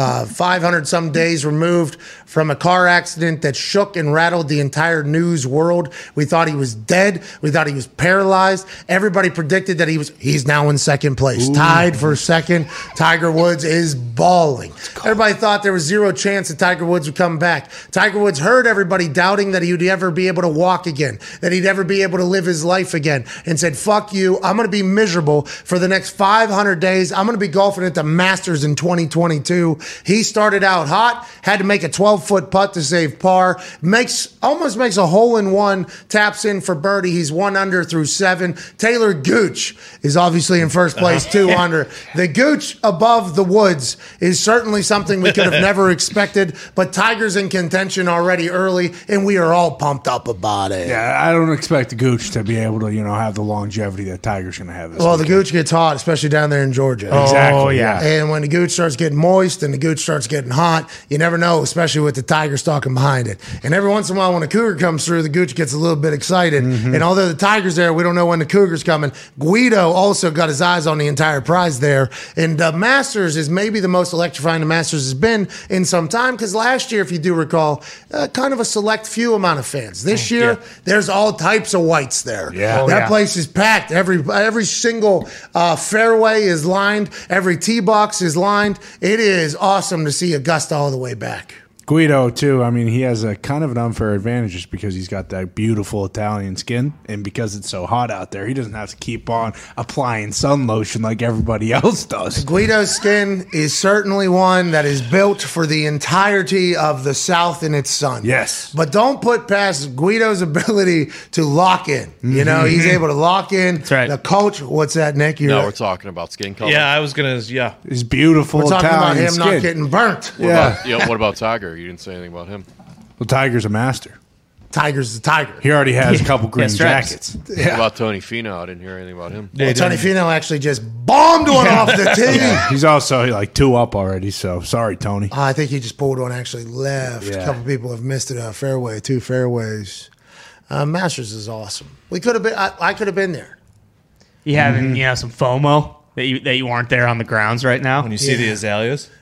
500 some days removed from a car accident that shook and rattled the entire news world. We thought he was dead. We thought he was paralyzed. Everybody predicted that he's now in second place, tied for second. Tiger Woods is balling. Everybody thought there was zero chance that Tiger Woods would come back. Tiger Woods heard everybody doubting that he would ever be able to walk again, that he'd ever be able to live his life again, and said, fuck you. I'm going to be miserable for the next 500 days. I'm going to be golfing at the Masters in 2022. He started out hot, had to make a 12-foot putt to save par, almost makes a hole-in-one, taps in for birdie. He's 1 under through 7. Taylor Gooch is obviously in first place, 2 under. The Gooch above the Woods is certainly something we could have never expected, but Tiger's in contention already early, and we are all pumped up about it. Yeah, I don't expect the Gooch to be able to, have the longevity that Tiger's going to have. Well, the Gooch gets hot, especially down there in Georgia. Exactly. Oh, yeah. And when the Gooch starts getting moist and the Gooch starts getting hot, you never know, especially with the Tiger stalking behind it. And every once in a while, when a Cougar comes through, the Gooch gets a little bit excited. Mm-hmm. And although the Tiger's there, we don't know when the Cougar's coming. Guido also got his eyes on the entire prize there. And the Masters is maybe the most electrifying the Masters has been in some time, because last year, if you do recall, kind of a select few amount of fans. This year, there's all types of whites there. Yeah. That place is packed. Every single fairway is lined. Every tee box is lined. It is awesome to see Augusta all the way back. Guido, too, he has a kind of an unfair advantage just because he's got that beautiful Italian skin, and because it's so hot out there, he doesn't have to keep on applying sun lotion like everybody else does. Guido's skin is certainly one that is built for the entirety of the South in its sun. Yes. But don't put past Guido's ability to lock in. He's able to lock in. That's right. The coach, what's that, Nick? No, we're talking about skin color. Yeah, I was going to, His beautiful We're talking about Italian him skin. not getting burnt. What about Tiger? You didn't say anything about him. Well, Tiger's a master. Tiger's the Tiger. He already has a couple green stripes. jackets. What about Tony Finau? I didn't hear anything about him. Well, Tony Finau actually just bombed one off the tee. Yeah, he's also like 2 up already, so sorry, Tony. I think he just pulled one actually left. Yeah. A couple people have missed it. A fairway, 2 fairways. Masters is awesome. We could have been. I could have been there. You having some FOMO that you weren't there on the grounds right now? when you see the azaleas.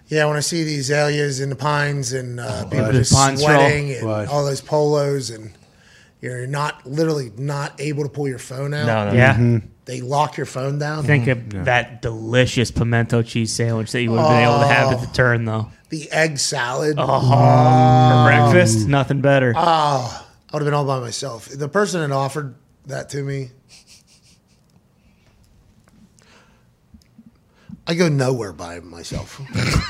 Yeah, when I see these alias in the pines and people the just pine sweating straw. and Right. all those polos and you're literally not able to pull your phone out. No. Yeah. They lock your phone down. Think of that delicious pimento cheese sandwich that you would have been able to have at the turn, though. The egg salad. For breakfast, nothing better. I would have been all by myself. The person that offered that to me, I go nowhere by myself.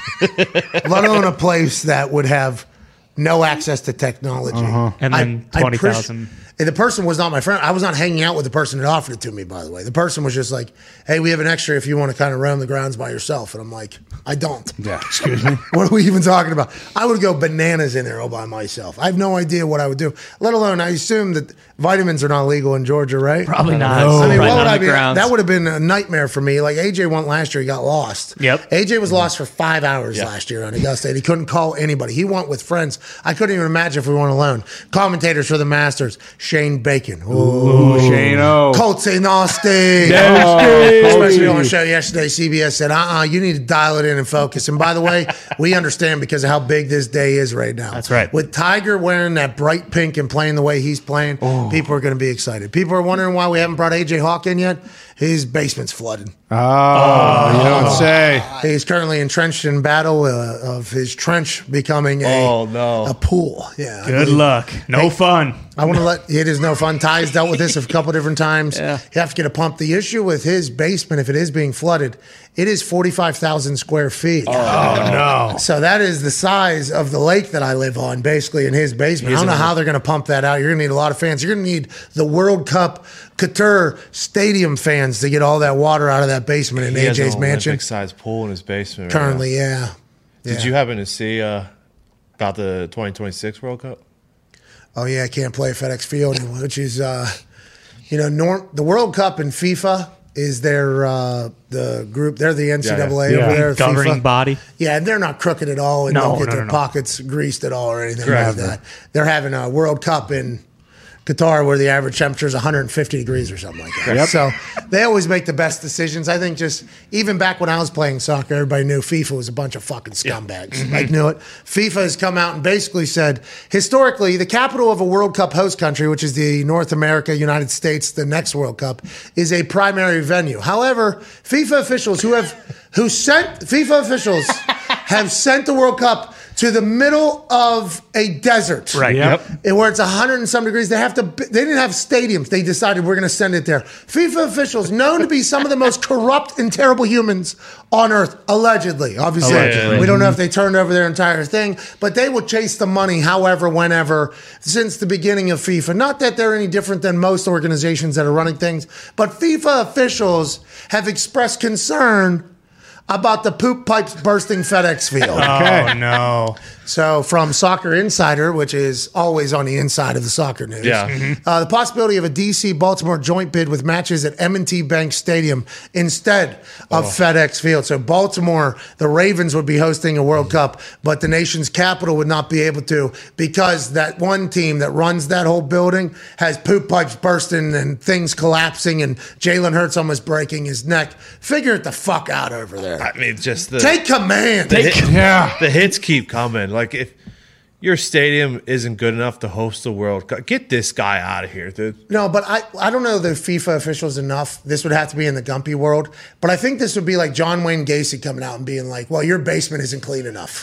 Let alone a place that would have no access to technology. And then I 20,000. And the person was not my friend. I was not hanging out with the person that offered it to me, by the way. The person was just like, hey, we have an extra if you want to kind of roam the grounds by yourself. And I'm like, I don't. Yeah, excuse me. What are we even talking about? I would go bananas in there all by myself. I have no idea what I would do, let alone I assume that vitamins are not legal in Georgia, right? Probably not. I mean, Probably what would not I on the be? grounds. That would have been a nightmare for me. Like AJ went last year, he got lost. Yep. AJ was lost for 5 hours last year on Augusta, and he couldn't call anybody. He went with friends. I couldn't even imagine if we went alone. Commentators for the Masters: Shane Bacon. Ooh, Shane-O. Colts and Austin. Especially on the show yesterday, CBS said, you need to dial it in and focus. And by the way, we understand because of how big this day is right now. That's right. With Tiger wearing that bright pink and playing the way he's playing, people are going to be excited. People are wondering why we haven't brought AJ Hawk in yet. His basement's flooded. Oh, you don't say. He's currently entrenched in battle of his trench becoming a pool. Yeah. Good luck. No fun. I want to it is no fun. Ty's dealt with this a couple different times. You have to get a pump. The issue with his basement, if it is being flooded, it is 45,000 square feet. Oh, no. So that is the size of the lake that I live on, basically, in his basement. I don't know how they're going to pump that out. You're going to need a lot of fans. You're going to need the World Cup Qatar Stadium fans to get all that water out of that basement in AJ's mansion. Big size pool in his basement. Right Currently, now. yeah. Did you happen to see about the 2026 World Cup? Oh, yeah, I can't play FedEx Field, which is, the World Cup in FIFA is their the group. They're the NCAA over there. Governing FIFA. body. Yeah, and they're not crooked at all and don't get their pockets greased at all or anything like that. They're having a World Cup in Qatar where the average temperature is 150 degrees or something like that. So they always make the best decisions. I think just even back when I was playing soccer, everybody knew FIFA was a bunch of fucking scumbags. Like knew it. FIFA has come out and basically said, historically, the capital of a World Cup host country, which is the North America, United States, the next World Cup, is a primary venue. However, FIFA officials have sent the World Cup to the middle of a desert. Right. And where it's 100 and some degrees. They didn't have stadiums. They decided we're going to send it there. FIFA officials known to be some of the most corrupt and terrible humans on earth, allegedly. Obviously, we don't know if they turned over their entire thing, but they will chase the money however, whenever, since the beginning of FIFA. Not that they're any different than most organizations that are running things, but FIFA officials have expressed concern about the poop pipes bursting FedEx Field. Oh, no. So from Soccer Insider, which is always on the inside of the soccer news, the possibility of a DC-Baltimore joint bid with matches at M&T Bank Stadium instead of FedEx Field. So Baltimore, the Ravens would be hosting a World Cup, but the nation's capital would not be able to because that one team that runs that whole building has poop pipes bursting and things collapsing and Jalen Hurts almost breaking his neck. Figure it the fuck out over there. I mean, just Take command. The hits keep coming. Like, if your stadium isn't good enough to host the World Cup, get this guy out of here, dude. No, but I don't know the FIFA officials enough. This would have to be in the Gumpy world. But I think this would be like John Wayne Gacy coming out and being like, well, your basement isn't clean enough.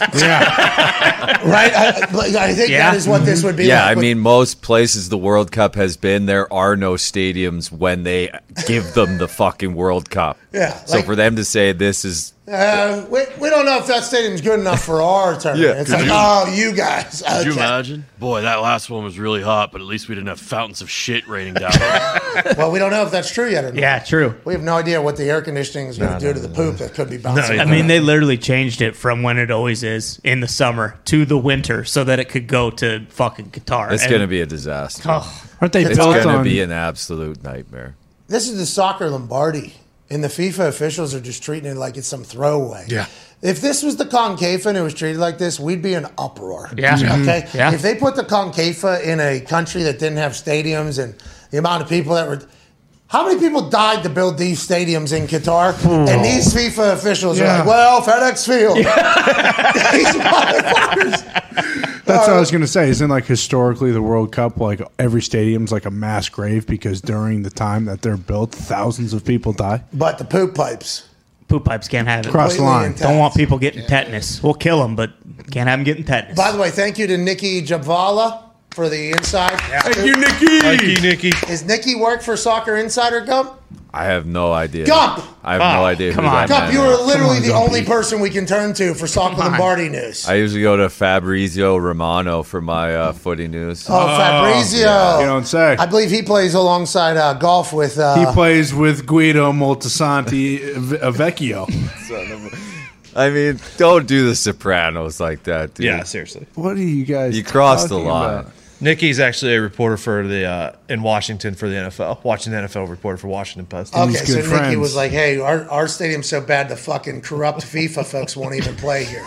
Yeah. Right? I think that is what this would be like. Yeah, I mean, most places the World Cup has been, there are no stadiums when they give them the fucking World Cup. Yeah. So for them to say this is... we don't know if that stadium's good enough for our tournament. Yeah. It's like, you guys. Could you imagine? Boy, that last one was really hot, but at least we didn't have fountains of shit raining down. Well, we don't know if that's true yet or not. Yeah, true. We have no idea what the air conditioning is going to do to the poop that could be bouncing. I mean, they literally changed it from when it always is in the summer to the winter so that it could go to fucking Qatar. It's going to be a disaster. Aren't they It's built going to on... be an absolute nightmare. This is the soccer Lombardi, and the FIFA officials are just treating it like it's some throwaway. Yeah. If this was the CONCACAF and it was treated like this, we'd be in uproar. Yeah. Okay? Yeah. If they put the CONCACAF in a country that didn't have stadiums and the amount of people that were... How many people died to build these stadiums in Qatar? And these FIFA officials are like, well, FedEx Field. These motherfuckers. That's what I was going to say. Isn't like historically the World Cup, like every stadium's like a mass grave because during the time that they're built, thousands of people die? But the poop pipes. Poop pipes can't have it. Cross the line. Intact. Don't want people getting tetanus. We'll kill them, but can't have them getting tetanus. By the way, thank you to Nikki Jabvala for the inside. Thank you, Nikki. Thank you, Nikki. Is Nikki work for Soccer Insider, Gump? I have no idea. Gump! I have no idea. come who on. that Gump, man you are is. literally the Gumpy. only person we can turn to for Soccer Lombardi news. I usually go to Fabrizio Romano for my footy news. Oh, Fabrizio. You don't say. I believe he plays alongside golf with. He plays with Guido Moltisanti Vecchio. I mean, don't do the Sopranos like that, dude. Yeah, seriously. What are you guys? You crossed the talking line. about? Nikki's actually a reporter for the in Washington for the NFL. Watching the NFL reporter for Washington Post. Okay, He's so good Nikki friends. was like, "Hey, our stadium's so bad the fucking corrupt FIFA folks won't even play here."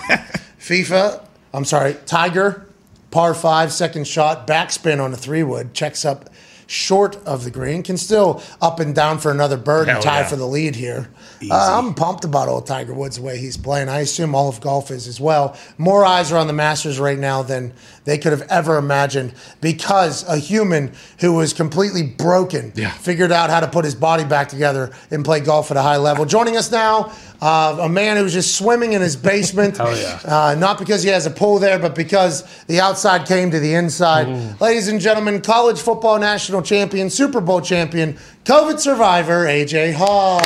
Tiger, par 5, second shot, backspin on the 3-wood, checks up short of the green, can still up and down for another bird and Hell tie yeah. for the lead here. I'm pumped about old Tiger Woods the way he's playing. I assume all of golf is as well. More eyes are on the Masters right now than they could have ever imagined because a human who was completely broken figured out how to put his body back together and play golf at a high level. Joining us now, a man who's just swimming in his basement. Not because he has a pool there, but because the outside came to the inside. Ladies and gentlemen, college football national champion, Super Bowl champion, COVID survivor, AJ Hall.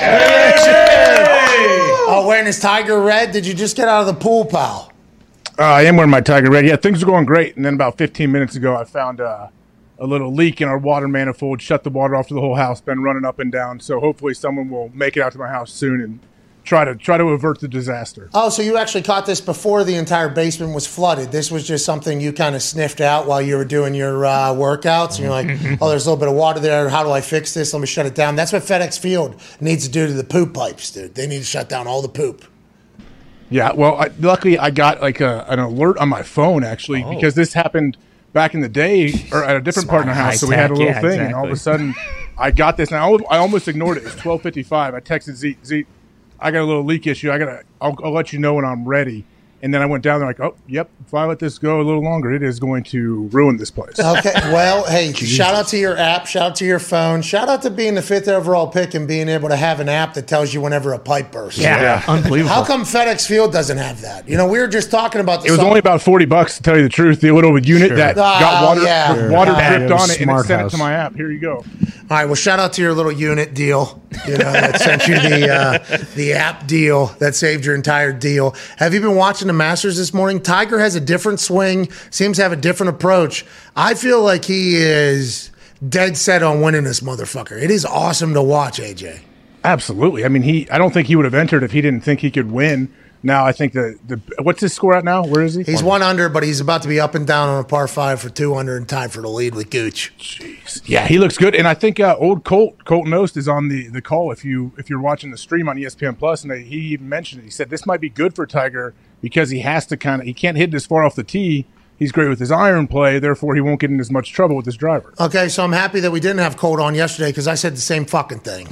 Oh, wearing his Tiger red. Did you just get out of the pool, pal? I am wearing my Tiger red. Yeah, things are going great. And then about 15 minutes ago, I found a little leak in our water manifold, shut the water off to the whole house, been running up and down. So hopefully someone will make it out to my house soon and try to avert the disaster. Oh, so you actually caught this before the entire basement was flooded. This was just something you kind of sniffed out while you were doing your workouts. And you're like, oh, there's a little bit of water there. How do I fix this? Let me shut it down. That's what FedEx Field needs to do to the poop pipes, dude. They need to shut down all the poop. Yeah, well, luckily I got like an alert on my phone, actually, because this happened back in the day or at a different part of the house. So we had a little thing, and all of a sudden I got this. And I almost ignored it. It's 12:55. I texted Zeke, I got a little leak issue. I'll let you know when I'm ready. And then I went down there like, oh, yep, if I let this go a little longer, it is going to ruin this place. Okay, well, hey, shout out to your app, shout out to your phone, shout out to being the 5th overall pick and being able to have an app that tells you whenever a pipe bursts. Yeah, unbelievable. How come FedEx Field doesn't have that? You know, we were just talking about this. It was only about $40 to tell you the truth. The little unit that got water, water dripped on it, and it sent it to my app. Here you go. All right, well, shout out to your little unit deal, that sent you the app deal that saved your entire deal. Have you been watching the Masters this morning? Tiger has a different swing, seems to have a different approach. I feel like he is dead set on winning this motherfucker. It is awesome to watch, AJ. Absolutely. I mean, I don't think he would have entered if he didn't think he could win. Now, I think the what's his score at now? Where is he? He's 1 under, but he's about to be up and down on a par 5 for 2 under and tied for the lead with Gooch. Jeez. Yeah, he looks good. And I think old Colton Oast is on the call if you're watching the stream on ESPN Plus, and he even mentioned it. He said this might be good for Tiger because he has to he can't hit this far off the tee. He's great with his iron play, therefore he won't get in as much trouble with his driver. Okay, so I'm happy that we didn't have Colt on yesterday because I said the same fucking thing.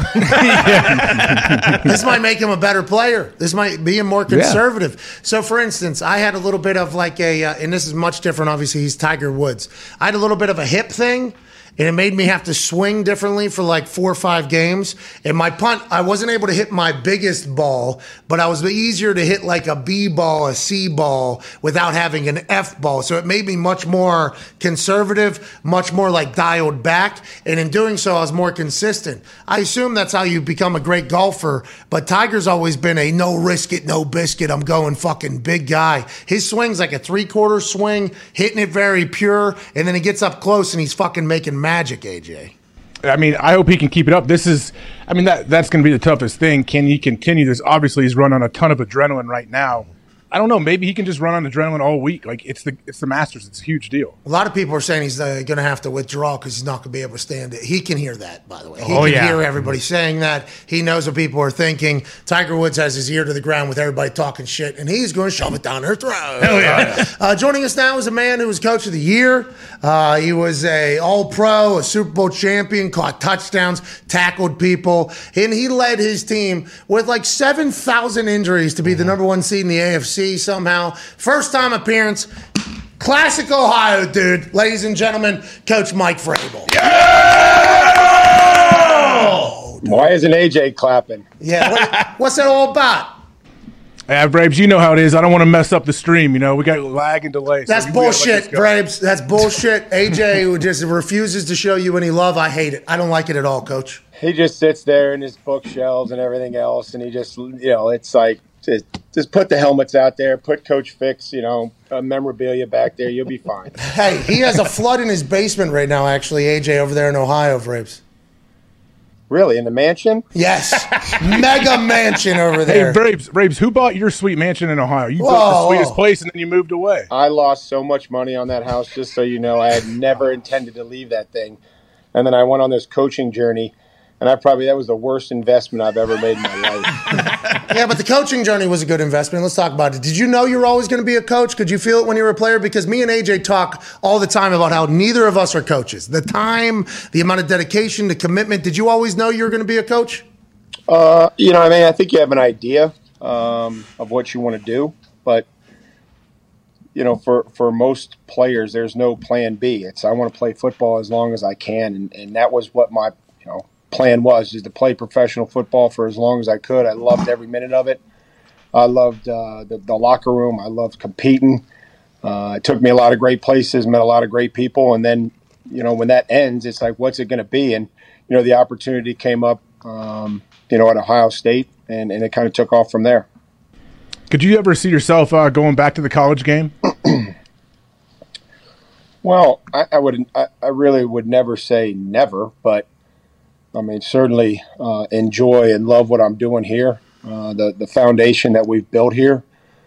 This might make him a better player. This might be him more conservative. Yeah. So, for instance, I had a little bit of like and this is much different, obviously, he's Tiger Woods. I had a little bit of a hip thing. And it made me have to swing differently for like 4 or 5 games. And my punt, I wasn't able to hit my biggest ball, but I was easier to hit like a B ball, a C ball without having an F ball. So it made me much more conservative, much more like dialed back. And in doing so, I was more consistent. I assume that's how you become a great golfer. But Tiger's always been a no risk it, no biscuit. I'm going fucking big guy. His swing's like a 3/4 swing, hitting it very pure. And then he gets up close and he's fucking making magic, AJ. I mean, I hope he can keep it up. That's going to be the toughest thing. Can he continue this? Obviously, he's run on a ton of adrenaline right now. I don't know. Maybe he can just run on adrenaline all week. Like it's the Masters. It's a huge deal. A lot of people are saying he's going to have to withdraw because he's not going to be able to stand it. He can hear that, by the way. He can hear everybody saying that. He knows what people are thinking. Tiger Woods has his ear to the ground with everybody talking shit, and he's going to shove it down their throat. Hell yeah. Joining us now is a man who was Coach of the Year. He was a All-Pro, a Super Bowl champion, caught touchdowns, tackled people, and he led his team with like 7,000 injuries to be the number one seed in the AFC somehow. First time appearance, classic Ohio dude. Ladies and gentlemen, Coach Mike Vrabel. Yeah! Why isn't AJ clapping? Yeah, what's that all about? Yeah, Braves, you know how it is. I don't want to mess up the stream. You know, we got lag and delay. That's bullshit, Braves. That's bullshit. AJ who just refuses to show you any love. I hate it. I don't like it at all, Coach. He just sits there in his bookshelves and everything else, and he just, it's like, just put the helmets out there, put Coach Fix, memorabilia back there. You'll be fine. Hey, he has a flood in his basement right now, actually, AJ, over there in Ohio, Braves. Really? In the mansion? Yes. Mega mansion over there. Hey, Braves, who bought your sweet mansion in Ohio? You built the sweetest place and then you moved away. I lost so much money on that house, just so you know. I had never intended to leave that thing. And then I went on this coaching journey, and that was the worst investment I've ever made in my life. Yeah, but the coaching journey was a good investment. Let's talk about it. Did you know you were always going to be a coach? Could you feel it when you were a player? Because me and AJ talk all the time about how neither of us are coaches. The time, the amount of dedication, the commitment. Did you always know you were going to be a coach? I think you have an idea of what you want to do. But, for most players, there's no plan B. It's I want to play football as long as I can. And that was what my, plan was, is to play professional football for as long as I could. I loved every minute of it. I loved the locker room. I loved competing. It took me a lot of great places, met a lot of great people. And then, when that ends, it's like, what's it going to be? And, the opportunity came up, at Ohio State, and it kind of took off from there. Could you ever see yourself going back to the college game? Well, I really would never say never, but certainly enjoy and love what I'm doing here. The foundation that we've built here.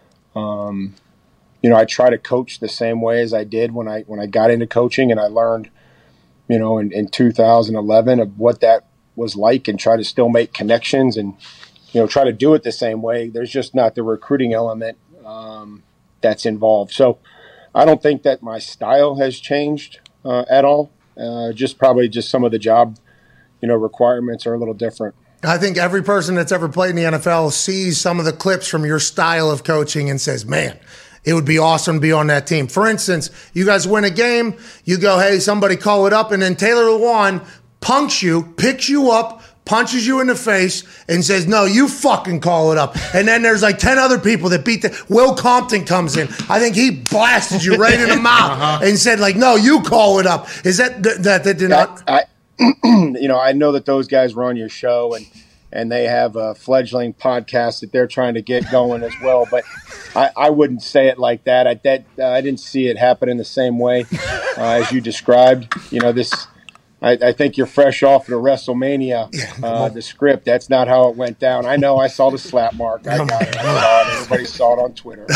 I try to coach the same way as I did when I got into coaching, and I learned, in 2011 of what that was like, and try to still make connections and, try to do it the same way. There's just not the recruiting element that's involved. So I don't think that my style has changed at all. Just some of the job requirements are a little different. I think every person that's ever played in the NFL sees some of the clips from your style of coaching and says, man, it would be awesome to be on that team. For instance, you guys win a game, you go, hey, somebody call it up, and then Taylor Lewan punks you, picks you up, punches you in the face, and says, no, you fucking call it up. And then there's like 10 other people that beat Will Compton comes in. I think he blasted you right in the mouth and said, like, no, you call it up. Is that did not... I know that those guys run your show, and they have a fledgling podcast that they're trying to get going as well. But I wouldn't say it like that. I didn't see it happen in the same way as you described. I think you're fresh off the WrestleMania, the script. That's not how it went down. I know. I saw the slap mark. I got it. Everybody saw it on Twitter.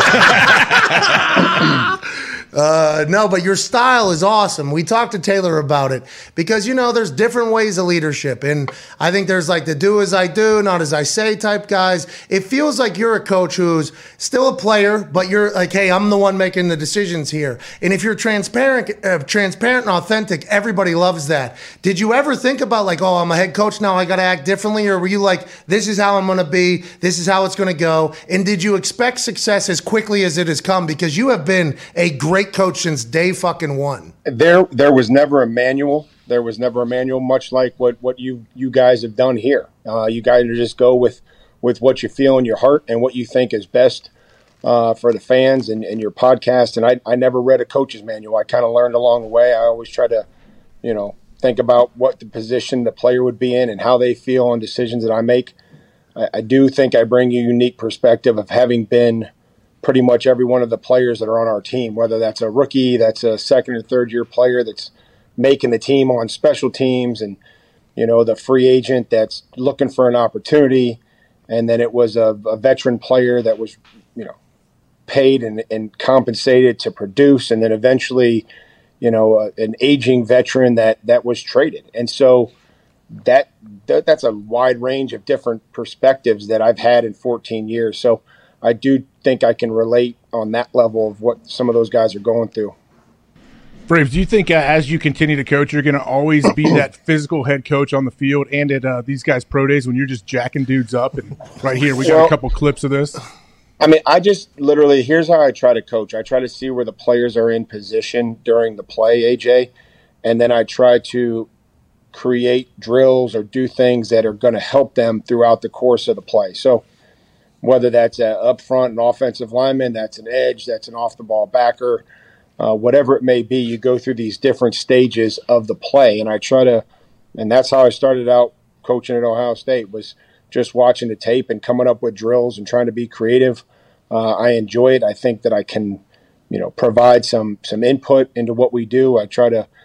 No, but your style is awesome. We talked to Taylor about it because, there's different ways of leadership. And I think there's like the do as I do, not as I say type guys. It feels like you're a coach who's still a player, but you're like, hey, I'm the one making the decisions here. And if you're transparent and authentic, everybody loves that. Did you ever think about like, oh, I'm a head coach now, I got to act differently? Or were you like, this is how I'm going to be, this is how it's going to go? And did you expect success as quickly as it has come? Because you have been a great coach since day fucking one. There was never a manual. There was never a manual, much like what you guys have done here. You guys just go with what you feel in your heart and what you think is best for the fans and your podcast. And I never read a coach's manual. I kind of learned along the way. I always try to, think about what the position the player would be in and how they feel on decisions that I make. I do think I bring a unique perspective of having been pretty much every one of the players that are on our team, whether that's a rookie, that's a second or third year player that's making the team on special teams, and, the free agent that's looking for an opportunity. And then it was a veteran player that was, paid and compensated to produce, and then eventually, an aging veteran that was traded. And so that's a wide range of different perspectives that I've had in 14 years. So I do think I can relate on that level of what some of those guys are going through. Braves, do you think as you continue to coach, you're going to always be that physical head coach on the field and at these guys' pro days when you're just jacking dudes up? And right here, we got a couple clips of this. I mean, I just literally, here's how I try to coach. I try to see where the players are in position during the play, AJ, and then I try to create drills or do things that are going to help them throughout the course of the play. So whether that's up front, an offensive lineman, that's an edge, that's an off-the-ball backer, whatever it may be, you go through these different stages of the play. And I try to, and that's how I started out coaching at Ohio State, was just watching the tape and coming up with drills and trying to be creative. I enjoy it. I think that I can, provide some input into what we do. I try to,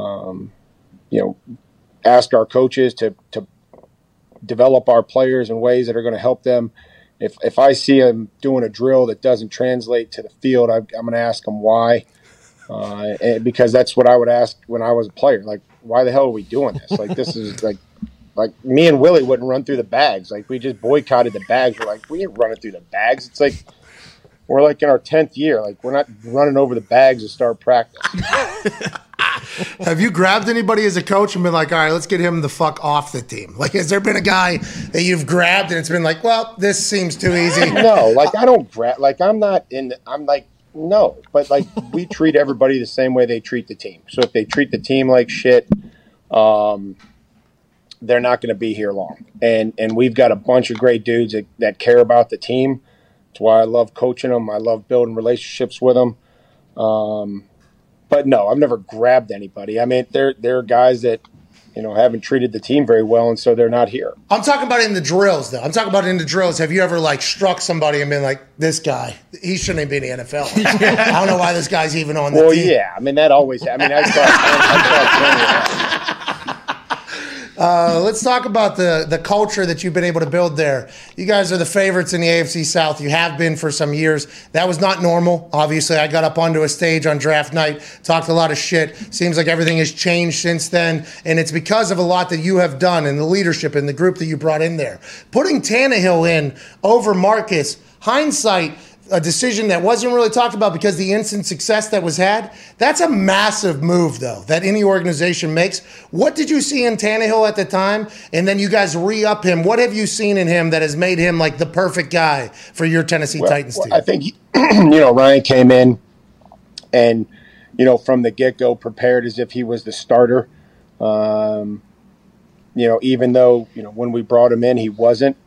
ask our coaches to develop our players in ways that are going to help them. If I see them doing a drill that doesn't translate to the field, I'm going to ask them why. Because that's what I would ask when I was a player. Like, why the hell are we doing this? Like, this is like me and Willie wouldn't run through the bags. Like, we just boycotted the bags. We're like, we ain't running through the bags. It's like, we're like in our 10th year. Like, we're not running over the bags to start practice. Have you grabbed anybody as a coach and been like, all right, let's get him the fuck off the team? Like, has there been a guy that you've grabbed and it's been like, well, this seems too easy? No, like, I don't grab. Like, I'm like, no. But, like, we treat everybody the same way they treat the team. So if they treat the team like shit, they're not going to be here long. And we've got a bunch of great dudes that care about the team. That's why I love coaching them. I love building relationships with them. But no, I've never grabbed anybody. I mean, there are guys that, haven't treated the team very well, and so they're not here. I'm talking about in the drills, though. I'm talking about in the drills. Have you ever, like, struck somebody and been like, this guy, he shouldn't even be in the NFL? I don't know why this guy's even on the team. Well, yeah. I mean, that always – I mean, I saw let's talk about the culture that you've been able to build there. You guys are the favorites in the AFC South. You have been for some years. That was not normal. Obviously, I got up onto a stage on draft night, talked a lot of shit. Seems like everything has changed since then, and it's because of a lot that you have done and the leadership and the group that you brought in there. Putting Tannehill in over Marcus, hindsight, a decision that wasn't really talked about because the instant success that was had. That's a massive move, though, that any organization makes. What did you see in Tannehill at the time? And then you guys re-up him. What have you seen in him that has made him like the perfect guy for your Tennessee Titans team? I think, Ryan came in and, from the get-go prepared as if he was the starter. Even though, when we brought him in, he wasn't.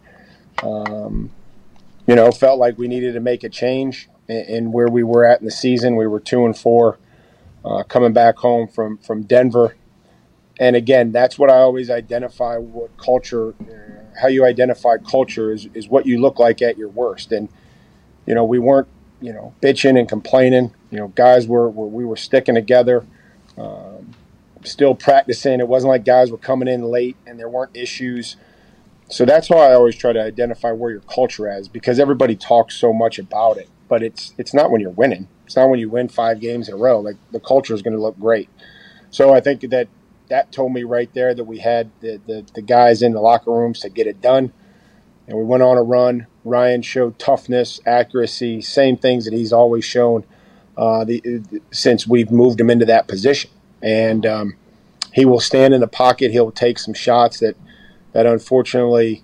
Felt like we needed to make a change in where we were at in the season. We were 2-4, coming back home from Denver. And again, that's what I always identify what culture, how you identify culture is what you look like at your worst. And, we weren't, bitching and complaining. Guys we were sticking together, still practicing. It wasn't like guys were coming in late and there weren't issues. So that's how I always try to identify where your culture is, because everybody talks so much about it, but it's not when you're winning. It's not when you win 5 games in a row. Like, the culture is going to look great. So I think that told me right there that we had the guys in the locker rooms to get it done. And we went on a run. Ryan showed toughness, accuracy, same things that he's always shown since we've moved him into that position. And he will stand in the pocket. He'll take some shots that unfortunately,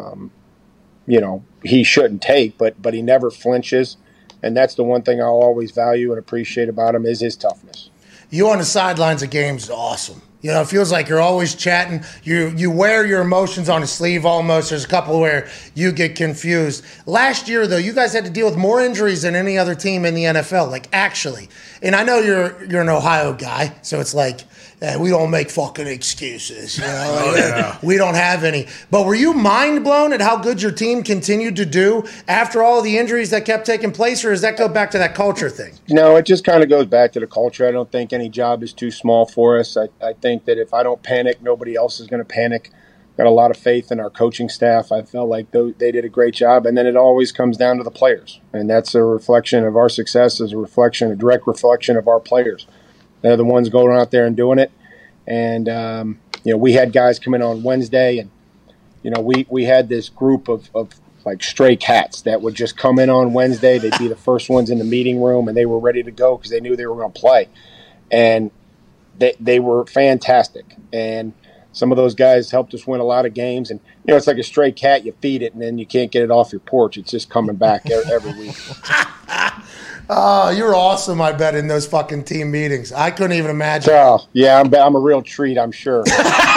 he shouldn't take, but he never flinches. And that's the one thing I'll always value and appreciate about him is his toughness. You on the sidelines of games is awesome. It feels like you're always chatting. You wear your emotions on a sleeve almost. There's a couple where you get confused. Last year, though, you guys had to deal with more injuries than any other team in the NFL, like, actually. And I know you're an Ohio guy, so it's like, we don't make fucking excuses. We don't have any. But were you mind blown at how good your team continued to do after all of the injuries that kept taking place, or does that go back to that culture thing? No, it just kind of goes back to the culture. I don't think any job is too small for us. I think that if I don't panic, nobody else is going to panic. got a lot of faith in our coaching staff. I felt like they did a great job. And then it always comes down to the players. And that's a reflection of our success, is a direct reflection of our players. They're the ones going out there and doing it. And, we had guys come in on Wednesday, and, we had this group of like stray cats that would just come in on Wednesday. They'd be the first ones in the meeting room, and they were ready to go because they knew they were going to play. And they were fantastic. And some of those guys helped us win a lot of games. And, it's like a stray cat. You feed it, and then you can't get it off your porch. It's just coming back every week. Oh, you're awesome, I bet, in those fucking team meetings. I couldn't even imagine. Oh, yeah, I'm a real treat, I'm sure.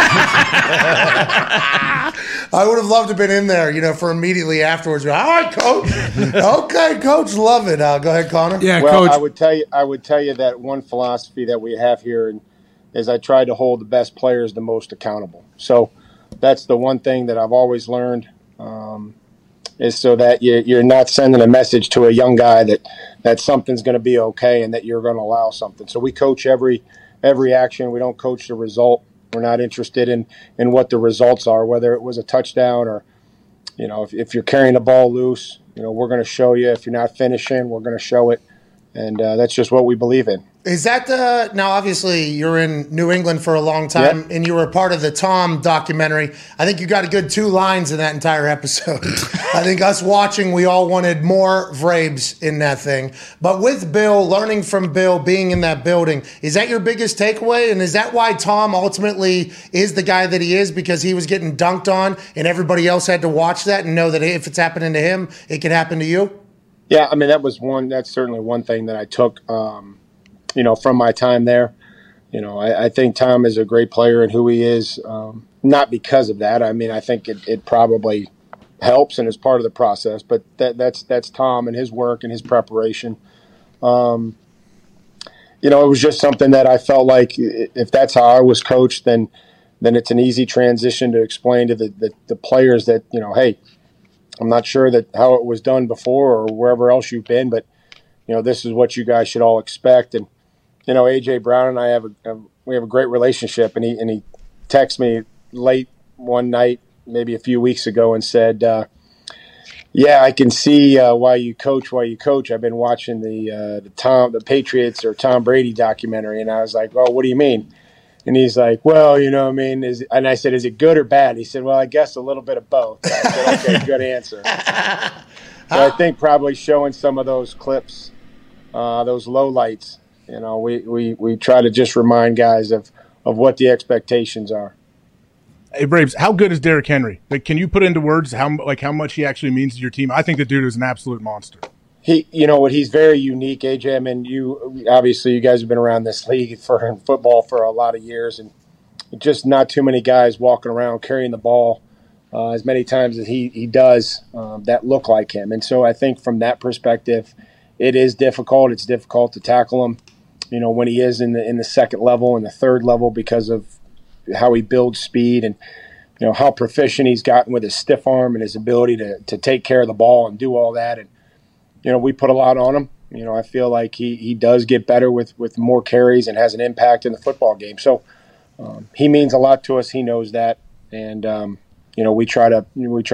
I would have loved to have been in there, for immediately afterwards. All right, Coach. Okay, Coach, love it. Go ahead, Connor. Yeah, well, Coach. I would tell you that one philosophy that we have here is I try to hold the best players the most accountable. So that's the one thing that I've always learned, is so that you're not sending a message to a young guy that something's going to be okay and that you're going to allow something. So we coach every action. We don't coach the result. We're not interested in what the results are, whether it was a touchdown or, if you're carrying the ball loose, we're going to show you. If you're not finishing, we're going to show it. And that's just what we believe in. Is that now obviously you're in New England for a long time, Yep. and you were part of the Tom documentary. I think you got a good 2 lines in that entire episode. I think us watching, we all wanted more Vrabes in that thing. But with Bill, learning from Bill, being in that building, is that your biggest takeaway? And is that why Tom ultimately is the guy that he is, because he was getting dunked on and everybody else had to watch that and know that if it's happening to him, it can happen to you? Yeah, I mean, that's certainly one thing that I took, from my time there. I think Tom is a great player and who he is, not because of that. I mean, I think it probably helps and is part of the process, but that's Tom and his work and his preparation. It was just something that I felt like if that's how I was coached, then it's an easy transition to explain to the players that, hey, I'm not sure that how it was done before or wherever else you've been, but this is what you guys should all expect. And AJ Brown and I we have a great relationship, and he texted me late one night, maybe a few weeks ago, and said, "Yeah, I can see why you coach. I've been watching the Patriots or Tom Brady documentary." And I was like, "Oh, what do you mean?" And he's like, "Well, and I said, "Is it good or bad?" He said, "Well, I guess a little bit of both." I said, "Okay, good answer." So I think probably showing some of those clips, those lowlights, we try to just remind guys of what the expectations are. Hey, Braves, how good is Derrick Henry? Like, can you put into words how much he actually means to your team? I think the dude is an absolute monster. He's very unique, AJ. I mean, you guys have been around this league in football for a lot of years, and just not too many guys walking around carrying the ball as many times as he does that look like him. And so I think from that perspective, it is difficult. It's difficult to tackle him, when he is in the second level and the third level because of how he builds speed and, how proficient he's gotten with his stiff arm and his ability to take care of the ball and do all that. And, we put a lot on him. I feel like he does get better with more carries and has an impact in the football game. So he means a lot to us. He knows that. And, we try to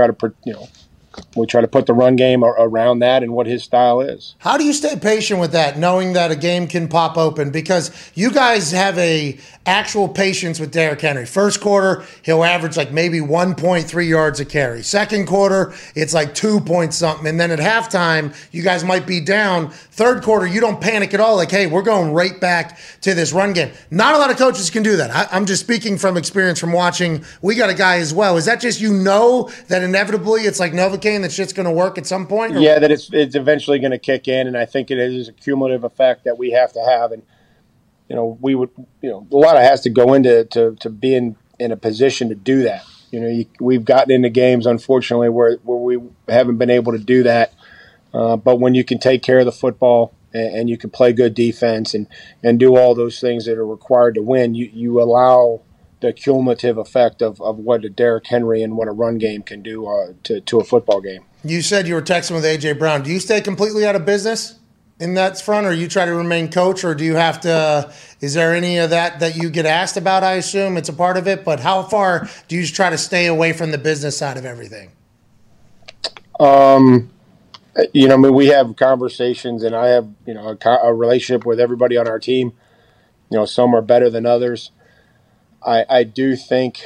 put the run game around that and what his style is. How do you stay patient with that, knowing that a game can pop open? Because you guys have a actual patience with Derrick Henry. First quarter, he'll average like maybe 1.3 yards a carry. Second quarter, it's like 2 point something. And then at halftime, you guys might be down. Third quarter, you don't panic at all. Like, hey, we're going right back to this run game. Not a lot of coaches can do that. I'm just speaking from experience from watching. We got a guy as well. Is that just that inevitably it's like Novocaine, that shit's going to work at some point? Or? Yeah, that it's eventually going to kick in, and I think it is a cumulative effect that we have to have. And, we would, a lot has to go into to being in a position to do that. We've gotten into games, unfortunately, where we haven't been able to do that. But when you can take care of the football and you can play good defense and do all those things that are required to win, you allow the cumulative effect of what a Derrick Henry and what a run game can do to a football game. You said you were texting with A.J. Brown. Do you stay completely out of business in that front, or you try to remain coach, or do you have to? Is there any of that you get asked about? I assume it's a part of it, but how far do you just try to stay away from the business side of everything? We have conversations, and I have, a relationship with everybody on our team. Some are better than others. I do think,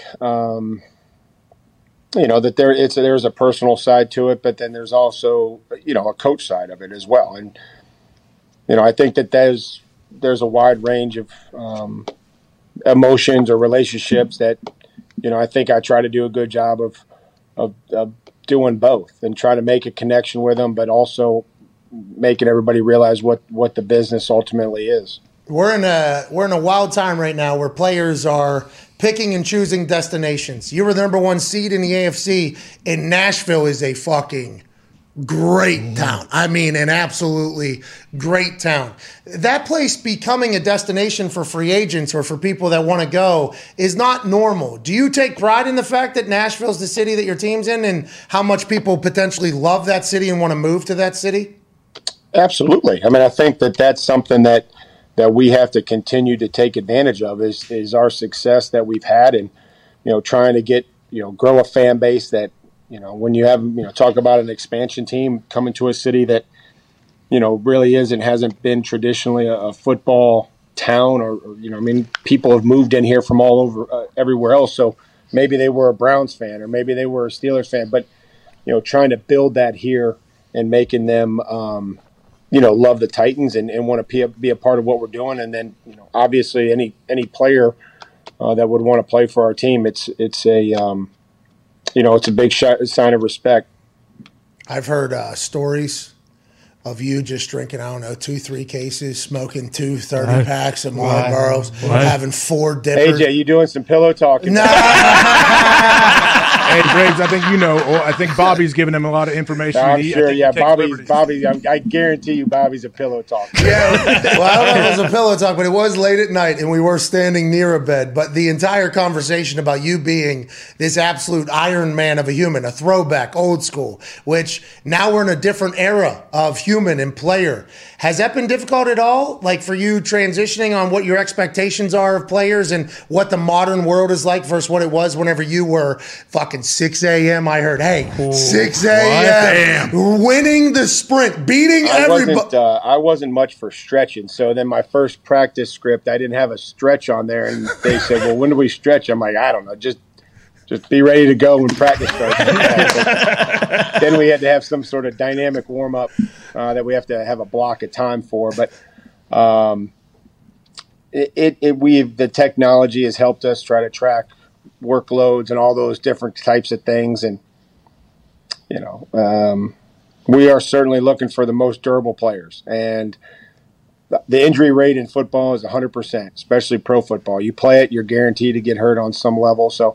that there's a personal side to it, but then there's also, a coach side of it as well. And, I think that there's a wide range of emotions or relationships that, I think I try to do a good job of doing both and try to make a connection with them, but also making everybody realize what the business ultimately is. We're in a wild time right now where players are picking and choosing destinations. You were the number 1 seed in the AFC, and Nashville is a fucking great town. I mean, an absolutely great town. That place becoming a destination for free agents or for people that want to go is not normal. Do you take pride in the fact that Nashville's the city that your team's in, and how much people potentially love that city and want to move to that city? Absolutely. I mean, I think that that's something that we have to continue to take advantage of is our success that we've had, and trying to get grow a fan base that when you have talk about an expansion team coming to a city that really hasn't been traditionally a football town, or people have moved in here from all over everywhere else, so maybe they were a Browns fan or maybe they were a Steelers fan, but trying to build that here and making them love the Titans and want to be a part of what we're doing. And then, obviously any player that would want to play for our team, it's a big sign of respect. I've heard stories of you just drinking, 2-3 cases, smoking 2 30-packs of Marlboros, having 4 dippers. AJ, you doing some pillow talking? No. Hey, Graves, I think I think Bobby's giving him a lot of information. I'm sure, yeah. Bobby, I guarantee you Bobby's a pillow talk. Yeah, well, I don't know if it was a pillow talk, but it was late at night, and we were standing near a bed. But the entire conversation about you being this absolute Iron Man of a human, a throwback, old school, which now we're in a different era of human and player. Has that been difficult at all, like for you transitioning on what your expectations are of players and what the modern world is like versus what it was whenever you were fucking 6 a.m. I heard, 6 a.m. winning the sprint, beating everybody. I wasn't much for stretching, so then my first practice script, I didn't have a stretch on there, and they said, well, when do we stretch? I'm like, I don't know, just be ready to go when practice starts. Then we had to have some sort of dynamic warm-up that we have to have a block of time for. But the technology has helped us try to track workloads and all those different types of things. And, we are certainly looking for the most durable players. And the injury rate in football is 100%, especially pro football. You play it, you're guaranteed to get hurt on some level. So,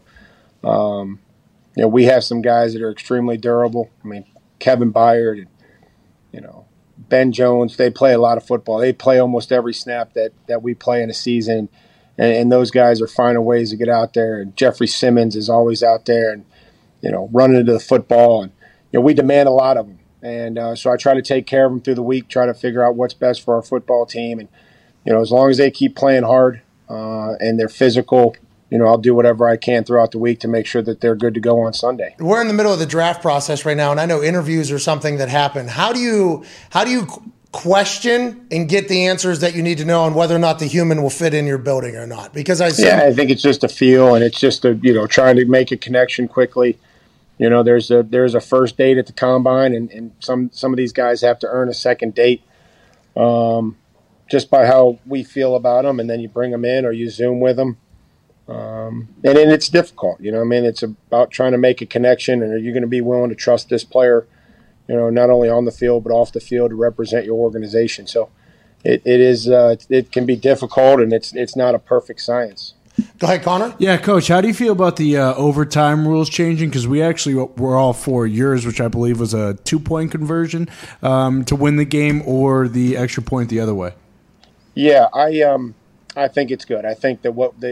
we have some guys that are extremely durable. I mean, Kevin Byard and, Ben Jones, they play a lot of football. They play almost every snap that we play in a season. And those guys are finding ways to get out there. And Jeffrey Simmons is always out there and, running into the football. And, we demand a lot of them. And so I try to take care of them through the week, try to figure out what's best for our football team. And, as long as they keep playing hard and they're physical, I'll do whatever I can throughout the week to make sure that they're good to go on Sunday. We're in the middle of the draft process right now, and I know interviews are something that happen. How do you question and get the answers that you need to know on whether or not the human will fit in your building or not? Because I think it's just a feel, and it's just trying to make a connection quickly. There's a first date at the combine, and some of these guys have to earn a second date just by how we feel about them, and then you bring them in or you Zoom with them. And it's difficult, it's about trying to make a connection, and are you going to be willing to trust this player, not only on the field, but off the field to represent your organization. So it can be difficult, and it's not a perfect science. Go ahead, Connor. Yeah, Coach, how do you feel about the overtime rules changing? Because we actually were all for yours, which I believe was a 2-point conversion to win the game, or the extra point the other way. Yeah, I think it's good. I think that what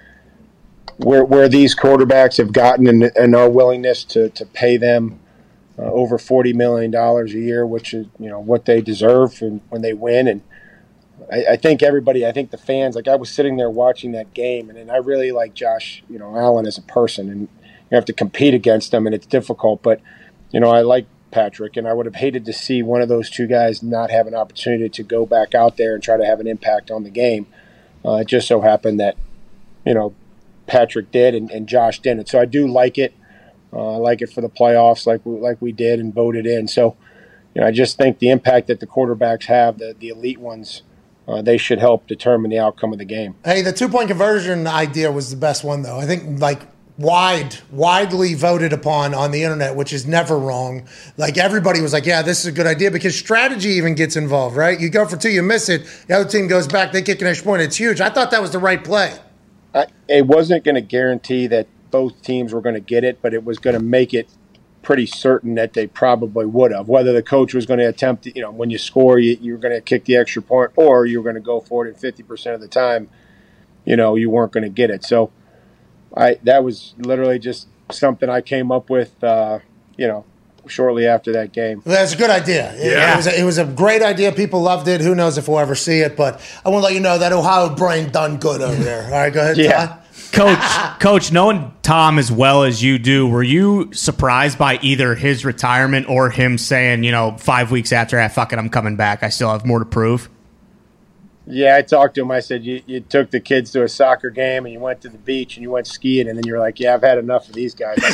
where these quarterbacks have gotten and our willingness to pay them over $40 million a year, which is what they deserve when they win. And I think everybody, I think the fans, like I was sitting there watching that game, and I really like Josh, Allen as a person, and you have to compete against him, and it's difficult. But I like Patrick, and I would have hated to see one of those two guys not have an opportunity to go back out there and try to have an impact on the game. It just so happened that, Patrick did and Josh didn't. So I do like it. I like it for the playoffs like we did and voted in. So, I just think the impact that the quarterbacks have, the elite ones, they should help determine the outcome of the game. Hey, the 2-point conversion idea was the best one, though. I think, widely voted upon on the internet, which is never wrong. Like, everybody was like, yeah, this is a good idea, because strategy even gets involved, right? You go for 2, you miss it, the other team goes back, they kick an extra point. It's huge. I thought that was the right play. It wasn't going to guarantee that both teams were going to get it, but it was going to make it pretty certain that they probably would have. Whether the coach was going to attempt, when you score, you're going to kick the extra point, or you're going to go for it, and 50% of the time, you weren't going to get it. So that was literally just something I came up with, shortly after that game. That's a good idea. Yeah. It was a great idea. People loved it. Who knows if we'll ever see it, but I want to let you know that Ohio brain done good over there. All right, go ahead, Todd. Coach, knowing Tom as well as you do, were you surprised by either his retirement or him saying, 5 weeks after, fuck it, I'm coming back, I still have more to prove? Yeah, I talked to him. I said, you took the kids to a soccer game and you went to the beach and you went skiing, and then you're like, yeah, I've had enough of these guys.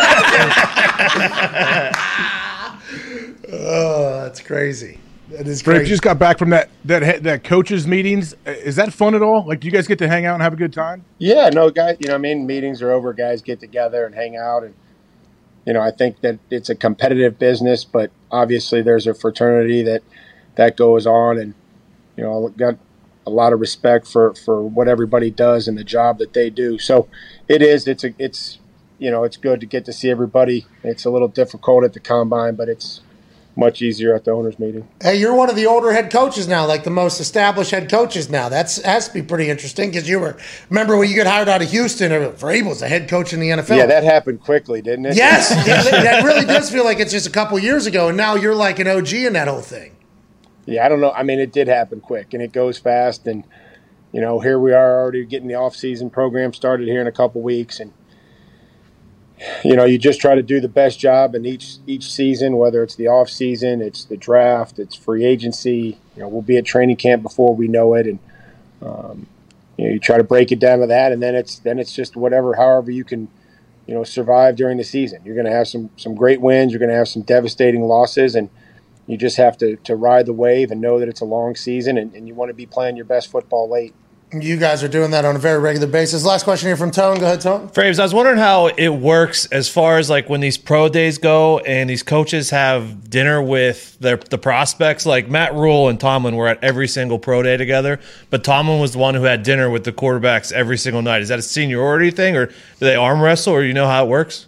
Oh, that's crazy. That is Frank, crazy. you just got back from that coaches meetings. Is that fun at all? Like, do you guys get to hang out and have a good time? Yeah, no, guys, meetings are over, guys get together and hang out. And, I think that it's a competitive business, but obviously there's a fraternity that goes on. And, I've got a lot of respect for what everybody does and the job that they do. So it's good to get to see everybody. It's a little difficult at the combine, but it's much easier at the owners meeting. Hey, you're one of the older head coaches now, like the most established head coaches now. That has to be pretty interesting, because remember when you get hired out of Houston, Vrabel's a head coach in the NFL. Yeah, that happened quickly, didn't it? Yes, that really does feel like it's just a couple years ago, and now you're like an OG in that whole thing. Yeah, I don't know. I mean, it did happen quick, and it goes fast. And, here we are already getting the off-season program started here in a couple weeks. And, you just try to do the best job in each season, whether it's the off-season, it's the draft, it's free agency. We'll be at training camp before we know it. And, you try to break it down to that, and then it's just however you can, survive during the season. You're going to have some great wins. You're going to have some devastating losses, and you just have to ride the wave and know that it's a long season, and you want to be playing your best football late. You guys are doing that on a very regular basis. Last question here from Tone. Go ahead, Tone. Fraves, I was wondering how it works as far as like when these pro days go and these coaches have dinner with the prospects. Like Matt Rule and Tomlin were at every single pro day together, but Tomlin was the one who had dinner with the quarterbacks every single night. Is that a seniority thing, or do they arm wrestle, or you know how it works?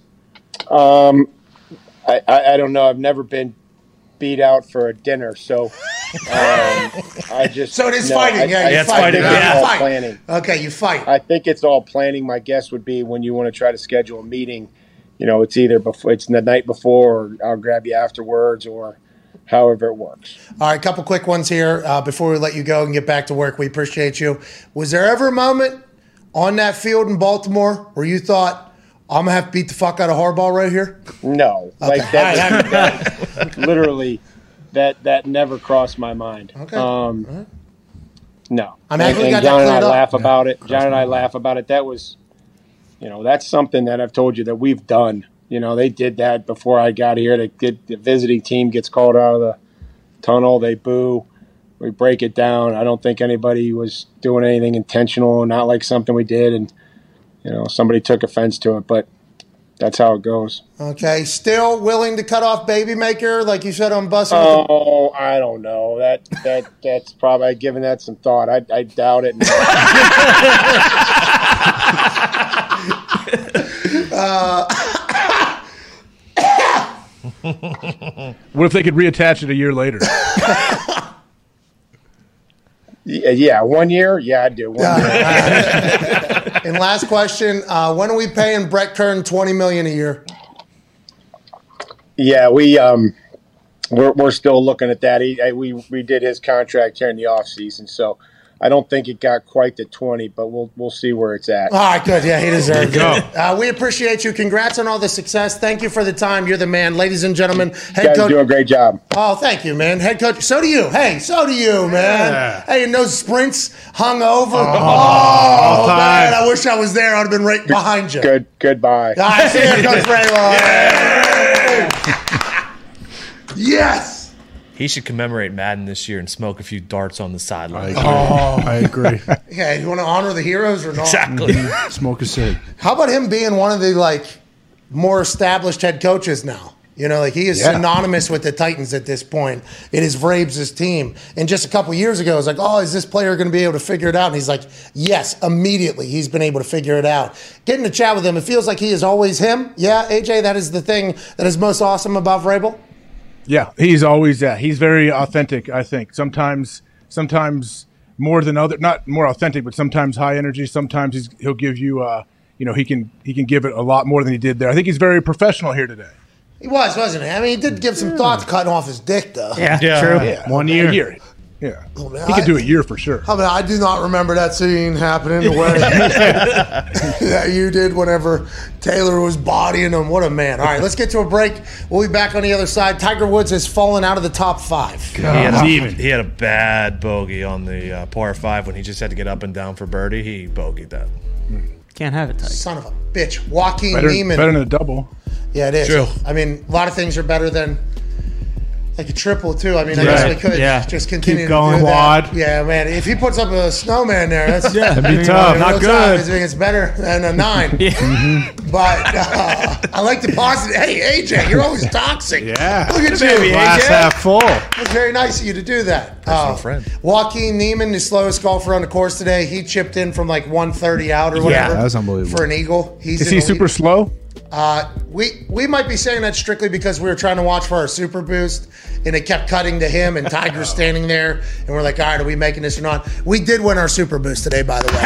I don't know. I've never been beat out for a dinner, so I just so it is fighting. It's fighting. Yeah, planning. Okay, you fight. I think it's all planning. My guess would be when you want to try to schedule a meeting, it's either it's the night before, or I'll grab you afterwards, or however it works. All right, a couple quick ones here before we let you go and get back to work. We appreciate you. Was there ever a moment on that field in Baltimore where you thought, I'm going to have to beat the fuck out of Harbaugh right here? No. Okay. Like that literally, that never crossed my mind. Okay. No. I mean, and John and I laugh about it. John and I laugh about it. That was, that's something that I've told you that we've done. They did that before I got here. The visiting team gets called out of the tunnel. They boo. We break it down. I don't think anybody was doing anything intentional, not like something we did. And, somebody took offense to it, but that's how it goes. Okay. Still willing to cut off Baby Maker, like you said on Bussin'? Oh, I don't know. That's probably giving that some thought. I doubt it. What if they could reattach it a year later? Yeah, 1 year? Yeah, I'd do 1 year. And last question, when are we paying Brett Kern $20 million a year? Yeah, we're still looking at that. We did his contract here in the offseason, so I don't think it got quite to 20, but we'll see where it's at. All right, good. Yeah, he deserves it. We appreciate you. Congrats on all the success. Thank you for the time. You're the man. Ladies and gentlemen, head coach. Do a great job. Oh, thank you, man. Head coach. So do you. Hey, so do you, man. Yeah. Hey, and those sprints hung over. all man. time. I wish I was there. I would have been right behind you. Goodbye. All right, see you, Coach Vrabel. Yes. He should commemorate Madden this year and smoke a few darts on the sideline. I agree. Yeah, you want to honor the heroes or not? Exactly. Smoke a cig. How about him being one of the more established head coaches now? You know, he is synonymous with the Titans at this point. It is Vrabes' team. And just a couple years ago, it was like, oh, is this player going to be able to figure it out? And he's like, yes, immediately he's been able to figure it out. Getting to chat with him, it feels like he is always him. Yeah, AJ, that is the thing that is most awesome about Vrabel. Yeah, he's always that. He's very authentic, I think. Sometimes more than other, not more authentic, but sometimes high energy. Sometimes he'll give you, he can give it a lot more than he did there. I think he's very professional here today. He was, wasn't he? I mean, he did give some thought to cutting off his dick, though. Yeah, true. Yeah, 1 year. A year. Yeah, Oh, man, he could do a year for sure. I do not remember that scene happening the way that you did whenever Taylor was bodying him. What a man. All right, let's get to a break. We'll be back on the other side. Tiger Woods has fallen out of the top 5. He had a bad bogey on the par 5 when he just had to get up and down for birdie. He bogeyed that. Can't have it, Tiger. Son of a bitch. Joaquin Neiman. Better than a double. Yeah, it is. True. I mean, a lot of things are better than a triple, too. I mean, I guess we could just continue Keep going to do quad. that. Yeah, man. If he puts up a snowman there, that's That'd be tough. Not good. I think it's better than a 9. But I like the positive. Hey, AJ, you're always toxic. Yeah. Look at you, Glass AJ. half full. It's very nice of you to do that. Personal friend. Joaquin Neiman, the slowest golfer on the course today. He chipped in from 130 out or whatever. that was unbelievable. For an eagle. Is he super slow? We might be saying that strictly because we were trying to watch for our Super Boost, and it kept cutting to him, and Tiger's standing there, and we're like, all right, are we making this or not? We did win our Super Boost today, by the way.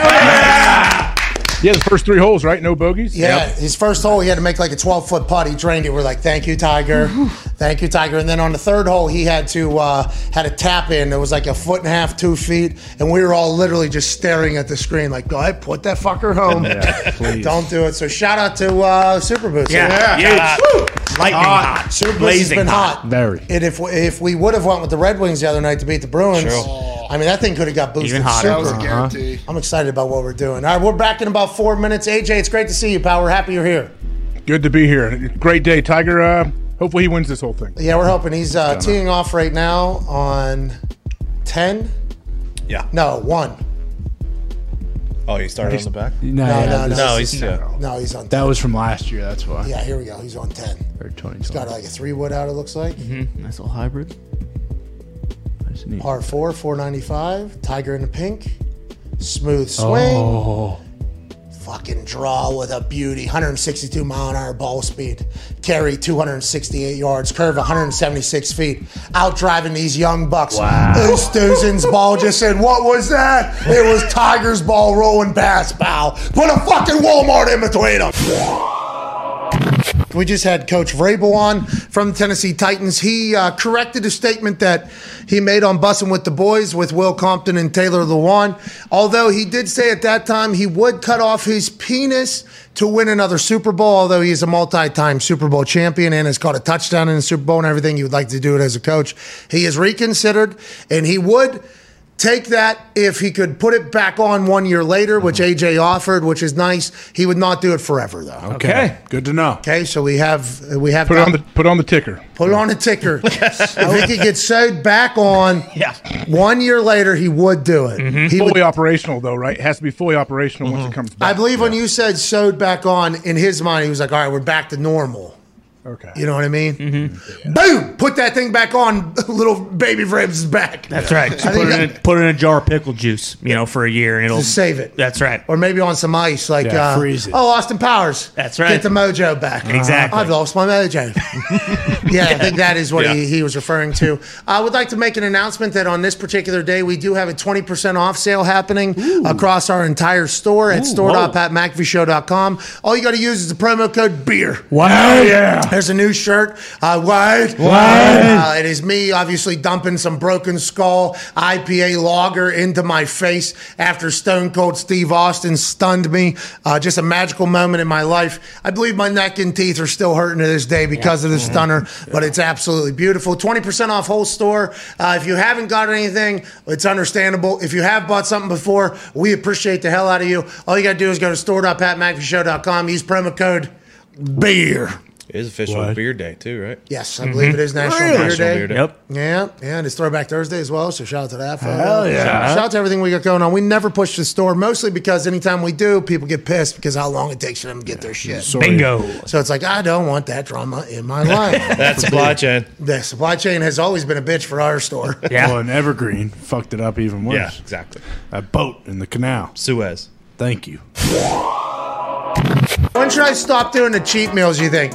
Yeah, the first 3 holes, right? No bogeys? Yeah, his first hole, he had to make a 12-foot putt. He drained it. We're like, thank you, Tiger. Thank you, Tiger. And then on the third hole, he had to tap in. It was 1.5 feet, 2 feet, and we were all literally just staring at the screen like, go ahead, put that fucker home. Please. Don't do it. So shout out to Super Boost. Yeah. Lightning hot. Super Boost has Blazing been hot. Very. And if we would have went with the Red Wings the other night to beat the Bruins, I mean, that thing could have got boosted. Even hotter. super. That was a guarantee. I'm excited about what we're doing. All right, we're back in about 4 minutes. AJ, it's great to see you, pal. We're happy you're here. Good to be here. Great day, Tiger. Hopefully he wins this whole thing. Yeah, we're hoping. He's teeing off right now on 10. Yeah. No, 1. Oh, he started on the back? No, he's No, he's on 10. That was from last year. That's why. Yeah, here we go. He's on 10. Or 20. He's got a 3-wood out, it looks like. Nice little hybrid. Nice and neat. Par 4, 495. Tiger in the pink. Smooth swing. Fucking draw with a beauty. 162 mile an hour ball speed. Carry 268 yards. Curve 176 feet. Out driving these young bucks. Wow. Oosthuizen's ball just said, what was that? It was Tiger's ball rolling past, pal. Put a fucking Walmart in between them. We just had Coach Vrabel on from the Tennessee Titans. He corrected a statement that he made on Bussin' with the Boys with Will Compton and Taylor Lewan. Although he did say at that time he would cut off his penis to win another Super Bowl, although he's a multi-time Super Bowl champion and has caught a touchdown in the Super Bowl and everything. He would like to do it as a coach. He is reconsidered, and he would take that if he could put it back on 1 year later, which AJ offered, which is nice. He would not do it forever, though. Okay. Good to know. Okay, so we have put it on the ticker. Put it on the ticker. If he could get sewed back on 1 year later, he would do it. He Fully would, operational, though, right? It has to be fully operational once it comes back. I believe when you said sewed back on, in his mind, he was like, all right, we're back to normal. Okay. You know what I mean? Mm-hmm. Boom! Put that thing back on. Little baby Vrabes is back. That's right. Just put it in a jar of pickle juice, for a year, and it'll Just save it. That's right. Or maybe on some ice, freeze it. Oh, Austin Powers. That's right. Get the mojo back. Exactly. I've lost my mojo. Yeah, I think that is what he was referring to. I would like to make an announcement that on this particular day, we do have a 20% off sale happening across our entire store at store.patmcafeeshow.com. All you got to use is the promo code BEER. Wow. Yeah. There's a new shirt. What? It is me, obviously, dumping some Broken Skull IPA lager into my face after Stone Cold Steve Austin stunned me. Just a magical moment in my life. I believe my neck and teeth are still hurting to this day because of the stunner, but it's absolutely beautiful. 20% off whole store. If you haven't got anything, it's understandable. If you have bought something before, we appreciate the hell out of you. All you got to do is go to store.patmcafeeshow.com, use promo code BEER. It is official beer day too, right? Yes, I believe it is National Beer Day. Yep. Yeah, and it's Throwback Thursday as well, so shout out to that. Hell yeah. Shout out to everything we got going on. We never push the store, mostly because anytime we do, people get pissed because how long it takes for them to get their shit. Bingo. So it's like, I don't want that drama in my life. That's supply chain. The supply chain has always been a bitch for our store. Yeah. Well, and Evergreen fucked it up even worse. Yeah, exactly. That boat in the canal. Suez. Thank you. When should I stop doing the cheat meals, you think?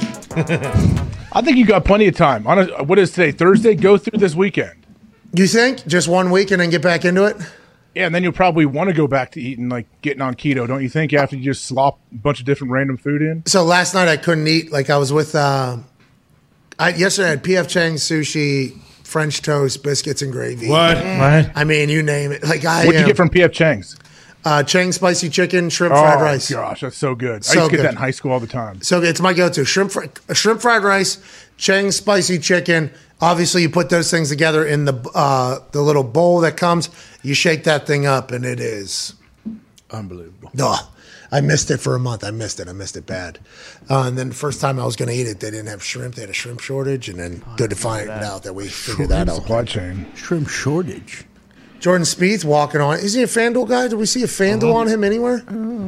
I think you got plenty of time. What is today? Thursday? Go through this weekend. You think? Just 1 week and then get back into it? Yeah, and then you'll probably want to go back to eating, like getting on keto, don't you think? After you just slop a bunch of different random food in. So last night I couldn't eat. Like I was with, yesterday I had P.F. Chang's sushi, French toast, biscuits, and gravy. What? I mean, you name it. Like What'd you get from P.F. Chang's? Chang spicy chicken, shrimp fried rice. Oh, gosh, that's so good. I So used to get good. that in high school all the time. So it's my go-to. Shrimp fried rice, Chang spicy chicken. Obviously, you put those things together in the little bowl that comes. You shake that thing up, and it is Unbelievable. Duh. I missed it for a month. I missed it bad. And then the first time I was going to eat it, they didn't have shrimp. They had a shrimp shortage, and then good to find out that we figured that out. Supply chain. Shrimp shortage. Jordan Spieth walking on. Is he a FanDuel guy? Did we see a FanDuel on him anywhere?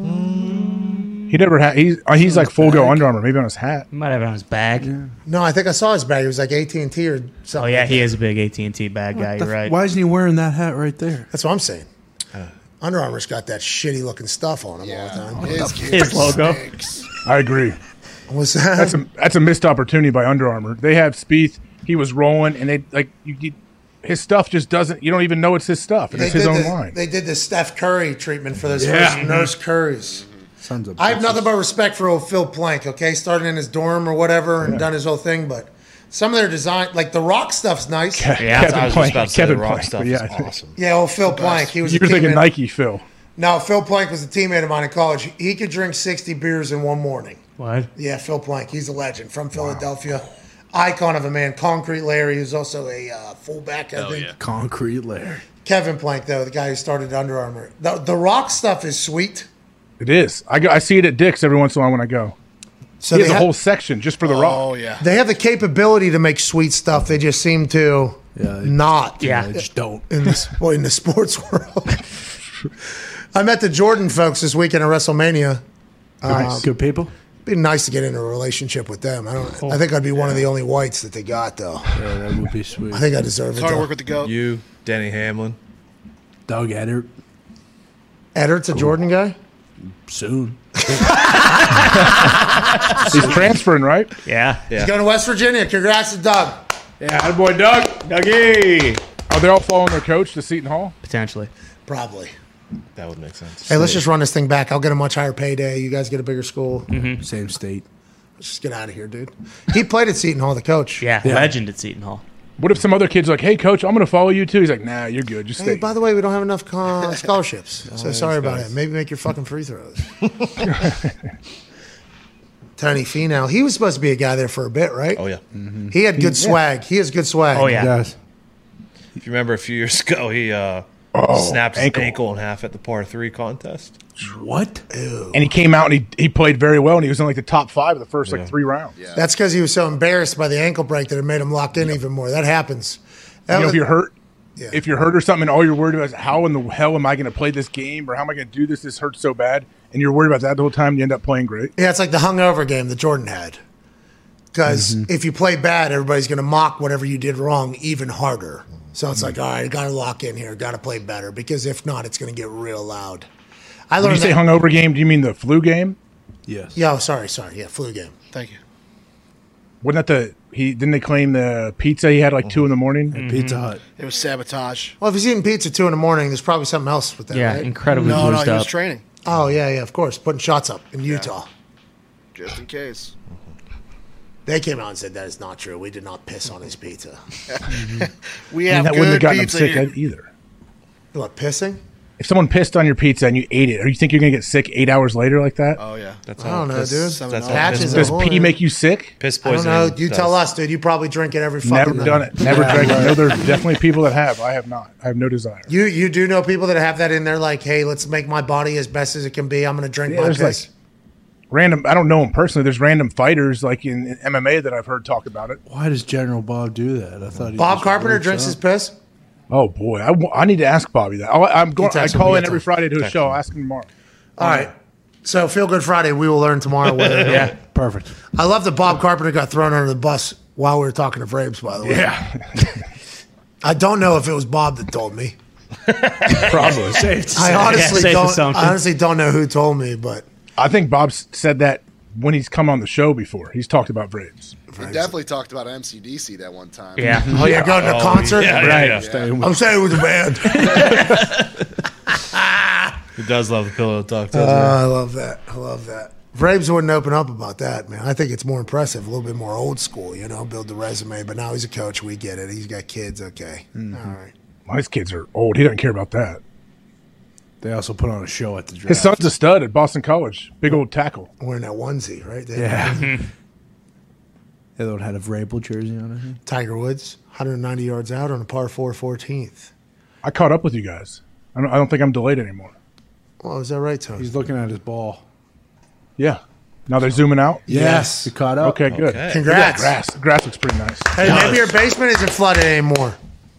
He never had. He's like full go Under Armour. Maybe on his hat. He might have it on his bag. No, I think I saw his bag. It was like AT&T or something. Oh, yeah, like he that. is a big AT&T bag guy. You're right. Why isn't he wearing that hat right there? That's what I'm saying. Under Armour's got that shitty looking stuff on him all the time. His logo. I agree. What's that? That's a missed opportunity by Under Armour. They have Spieth. He was rolling, and they like his stuff just doesn't. You don't even know it's his stuff, and it's his own line. They did the Steph Curry treatment for those first Nurse Currys. Sons of I have bitches. nothing but respect for old Phil Plank, okay? Started in his dorm or whatever and done his whole thing, but some of their design, like the rock stuff's nice. I was just about to say the rock Plank, stuff but is awesome. Yeah, old Phil Plank. He was You a were thinking teammate. Nike, Phil. No, Phil Plank was a teammate of mine in college. He could drink 60 beers in one morning. What? Yeah, Phil Plank. He's a legend from Philadelphia. Icon of a man. Concrete Larry, who's also a fullback, I think. Concrete Larry. Kevin Plank, though, the guy who started Under Armour. The rock stuff is sweet. It is. I see it at Dick's every once in a while when I go. So He they has a have, whole section just for the rock. Oh yeah. they have the capability to make sweet stuff. They just seem to not. Yeah. They just don't. in the sports world. I met the Jordan folks this weekend at WrestleMania. Good people. It'd be nice to get into a relationship with them. I think I'd be one of the only whites that they got, though. Yeah, that would be sweet. I think I deserve It's it. hard to though. work with the goat. You, Denny Hamlin. Doug Eddard. Eddart's a Jordan guy. Soon. He's transferring, right? Yeah. He's going to West Virginia. Congrats to Doug. Yeah, boy, Doug. Dougie. Are they all following their coach to Seton Hall? Potentially. Probably. That would make sense. Hey, let's just run this thing back. I'll get a much higher payday. You guys get a bigger school. Same state. Let's just get out of here, dude. He played at Seton Hall, the coach. Yeah. Legend at Seton Hall. What if some other kid's like, "Hey, coach, I'm going to follow you too"? He's like, "Nah, you're good. Just Hey, stay." by the way, we don't have enough scholarships. So sorry about it. Maybe make your fucking free throws. Tony Finau. He was supposed to be a guy there for a bit, right? Oh, yeah. He had good swag. He has good swag. Oh, yeah. Guys. If you remember a few years ago, he snapped his ankle in half at the par 3 contest. What? And he came out and he played very well, and he was in like the top 5 of the first like 3 rounds. Yeah. That's because he was so embarrassed by the ankle break that it made him lock in even more. That happens. That was- If you're hurt, if you're hurt or something, and all you're worried about is how in the hell am I going to play this game, or how am I going to do this? This hurts so bad, and you're worried about that the whole time. You end up playing great. Yeah, it's like the hungover game that Jordan had. Because if you play bad, everybody's going to mock whatever you did wrong even harder. So it's like, all right, I got to lock in here, got to play better, because if not, it's going to get real loud. I When you learned say that. hungover game, do you mean the flu game? Yes. Yeah, oh, sorry. Yeah, flu game. Thank you. Wasn't that didn't they claim the pizza he had like 2 in the morning? Pizza Hut. It was sabotage. Well, if he's eating pizza 2 in the morning, there's probably something else with that, Yeah. right? Incredibly No, boozed he was up. training Oh, yeah, of course. Putting shots up in Utah. just in case. They came out and said that is not true. We did not piss on his pizza. We have that wouldn't have good gotten him pizza sick here. either. What, pissing? If someone pissed on your pizza and you ate it, or you think you're gonna get sick 8 hours later like that? Oh yeah, That's I don't know, dude. That's how Patches Does are pee horny. make you sick? piss I don't poisoning. know. You does. tell us, dude. You probably drink it every fucking Never night. done it. Never drank it. I know there's definitely people that have. I have not. I have no desire. You do know people that have that in there, like, hey, let's make my body as best as it can be. I'm going to drink Yeah, my there's piss. like random. I don't know them personally. There's random fighters like in MMA that I've heard talk about it. Why does General Bob do that? I thought he Bob just Carpenter works drinks out. his piss. Oh boy, I need to ask Bobby that. I'm going. I text him, call we in get every to- Friday to a show. I'll ask him tomorrow. All right. So, Feel Good Friday, we will learn tomorrow whether. Yeah, perfect. I love that Bob Carpenter got thrown under the bus while we were talking to Vrabes, by the way. Yeah, I don't know if it was Bob that told me. probably. I honestly safe don't. assumption. I honestly don't know who told me, but I think Bob said that when he's come on the show before. He's talked about Braves. We definitely talked about MCDC that one time. Yeah. oh, you're going to a concert? Yeah. I'm saying with the band. He does love the pillow talk. Doesn't I love that. I love that. Vrabes wouldn't open up about that, man. I think it's more impressive, a little bit more old school, build the resume. But now he's a coach. We get it. He's got kids. Okay. All right. Well, his kids are old. He doesn't care about that. They also put on a show at the draft. His son's a stud at Boston College. Big old tackle. Wearing that onesie, right there. Yeah. They don't have a Vrabel jersey on it. Tiger Woods, 190 yards out on a par 4 14th. I caught up with you guys. I don't think I'm delayed anymore. Oh, is that right, Tony? He's looking at his ball. Yeah. Now they're zooming out? Yes. You caught up? Okay, good. Okay. Congrats. The grass looks pretty nice. Hey, maybe your basement isn't flooded anymore.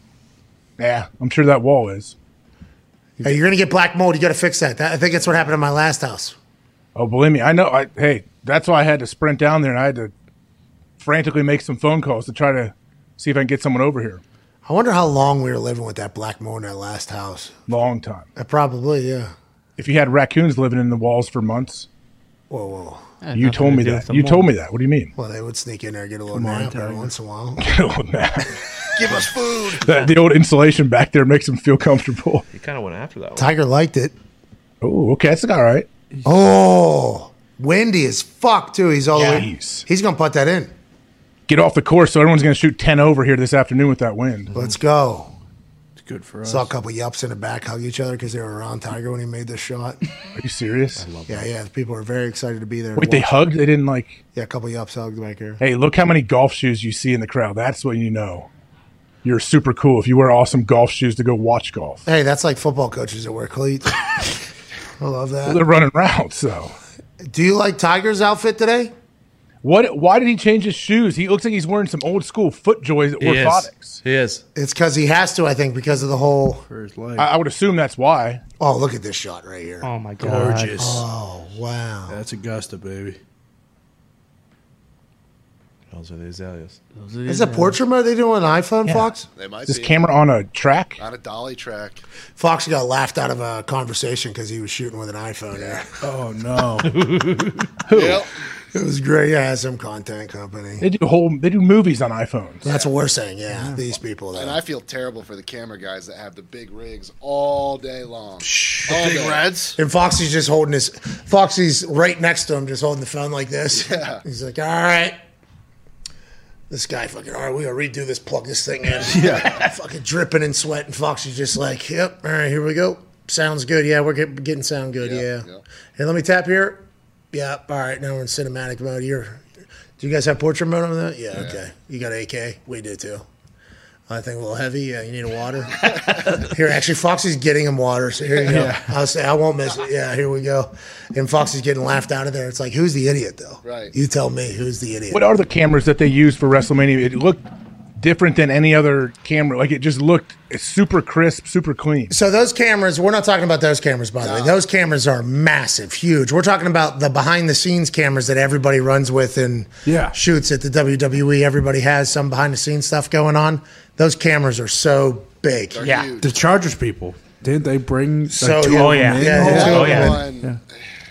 Yeah, I'm sure that wall is. Hey, you're going to get black mold. You got to fix that. I think that's what happened in my last house. Oh, believe me, I know. Hey, that's why I had to sprint down there and I had to frantically make some phone calls to try to see if I can get someone over here. I wonder how long we were living with that black mold in that last house. Long time. Probably, yeah. If you had raccoons living in the walls for months, Whoa. you told me that. You told me that. What do you mean? Well, they would sneak in there and get a little nap every once in a while. Give us food. The old insulation back there makes them feel comfortable. He kind of went after that one. Tiger liked it. Oh, okay, that's all right. Oh, windy as fuck, too. He's all the way. Jeez. He's going to put that in. Get off the course, so everyone's going to shoot 10 over here this afternoon with that wind. Let's go. It's good for us. Saw a couple yups in the back hug each other because they were around Tiger when he made this shot. Are you serious? Yeah. People were very excited to be there. Wait, they hugged? They didn't like. Yeah, a couple yups hugged back here. Hey, look how many golf shoes you see in the crowd. That's what you know. You're super cool if you wear awesome golf shoes to go watch golf. Hey, that's like football coaches that wear cleats. I love that. Well, they're running routes, so. Do you like Tiger's outfit today? Why did he change his shoes? He looks like he's wearing some old school FootJoy orthotics. He is. It's because he has to, I think, because of the whole. For his leg. I would assume that's why. Oh, look at this shot right here. Oh my god. Gorgeous. Oh, wow. That's Augusta, baby. Those are the azaleas. Is that portrait mode they do on an iPhone, Fox? They might This be camera on a track? on a dolly track. Fox got laughed out of a conversation because he was shooting with an iPhone. Yeah. Oh, no. Yep. It was great. Yeah, some content company. They do movies on iPhones. That's what we're saying. Yeah, these people. And That, I feel terrible for the camera guys that have the big rigs all day long. all Big day. Reds. And Foxy's just holding his. Foxy's right next to him, just holding the phone like this. Yeah. He's like, all right. This guy fucking, all right, we gotta redo this, plug this thing in. Fucking dripping in sweat. And Foxy's just like, yep, all right, here we go. Sounds good. Yeah, we're getting sound good. Yep, Yeah. yep. Hey, let me tap here. Yeah, all right, now we're in cinematic mode. Do you guys have portrait mode on that? Yeah, okay. You got AK? We do too. I think a little heavy. Yeah, you need a water. Here, actually, Foxy's getting him water. So here you go. I'll say I won't miss it. Yeah, here we go. And Foxy's getting laughed out of there. It's like, who's the idiot though? Right. You tell me who's the idiot. What are the cameras that they use for WrestleMania? It looked different than any other camera. Like it just looked super crisp, super clean. So those cameras, we're not talking about those cameras, by the way. Those cameras are massive, huge. We're talking about the behind-the-scenes cameras that everybody runs with and shoots at the WWE. Everybody has some behind-the-scenes stuff going on. Those cameers are so big. They're huge. The Chargers people. Didn't they bring So, two yeah. of Oh, them yeah. in? Yeah, That two of one, them.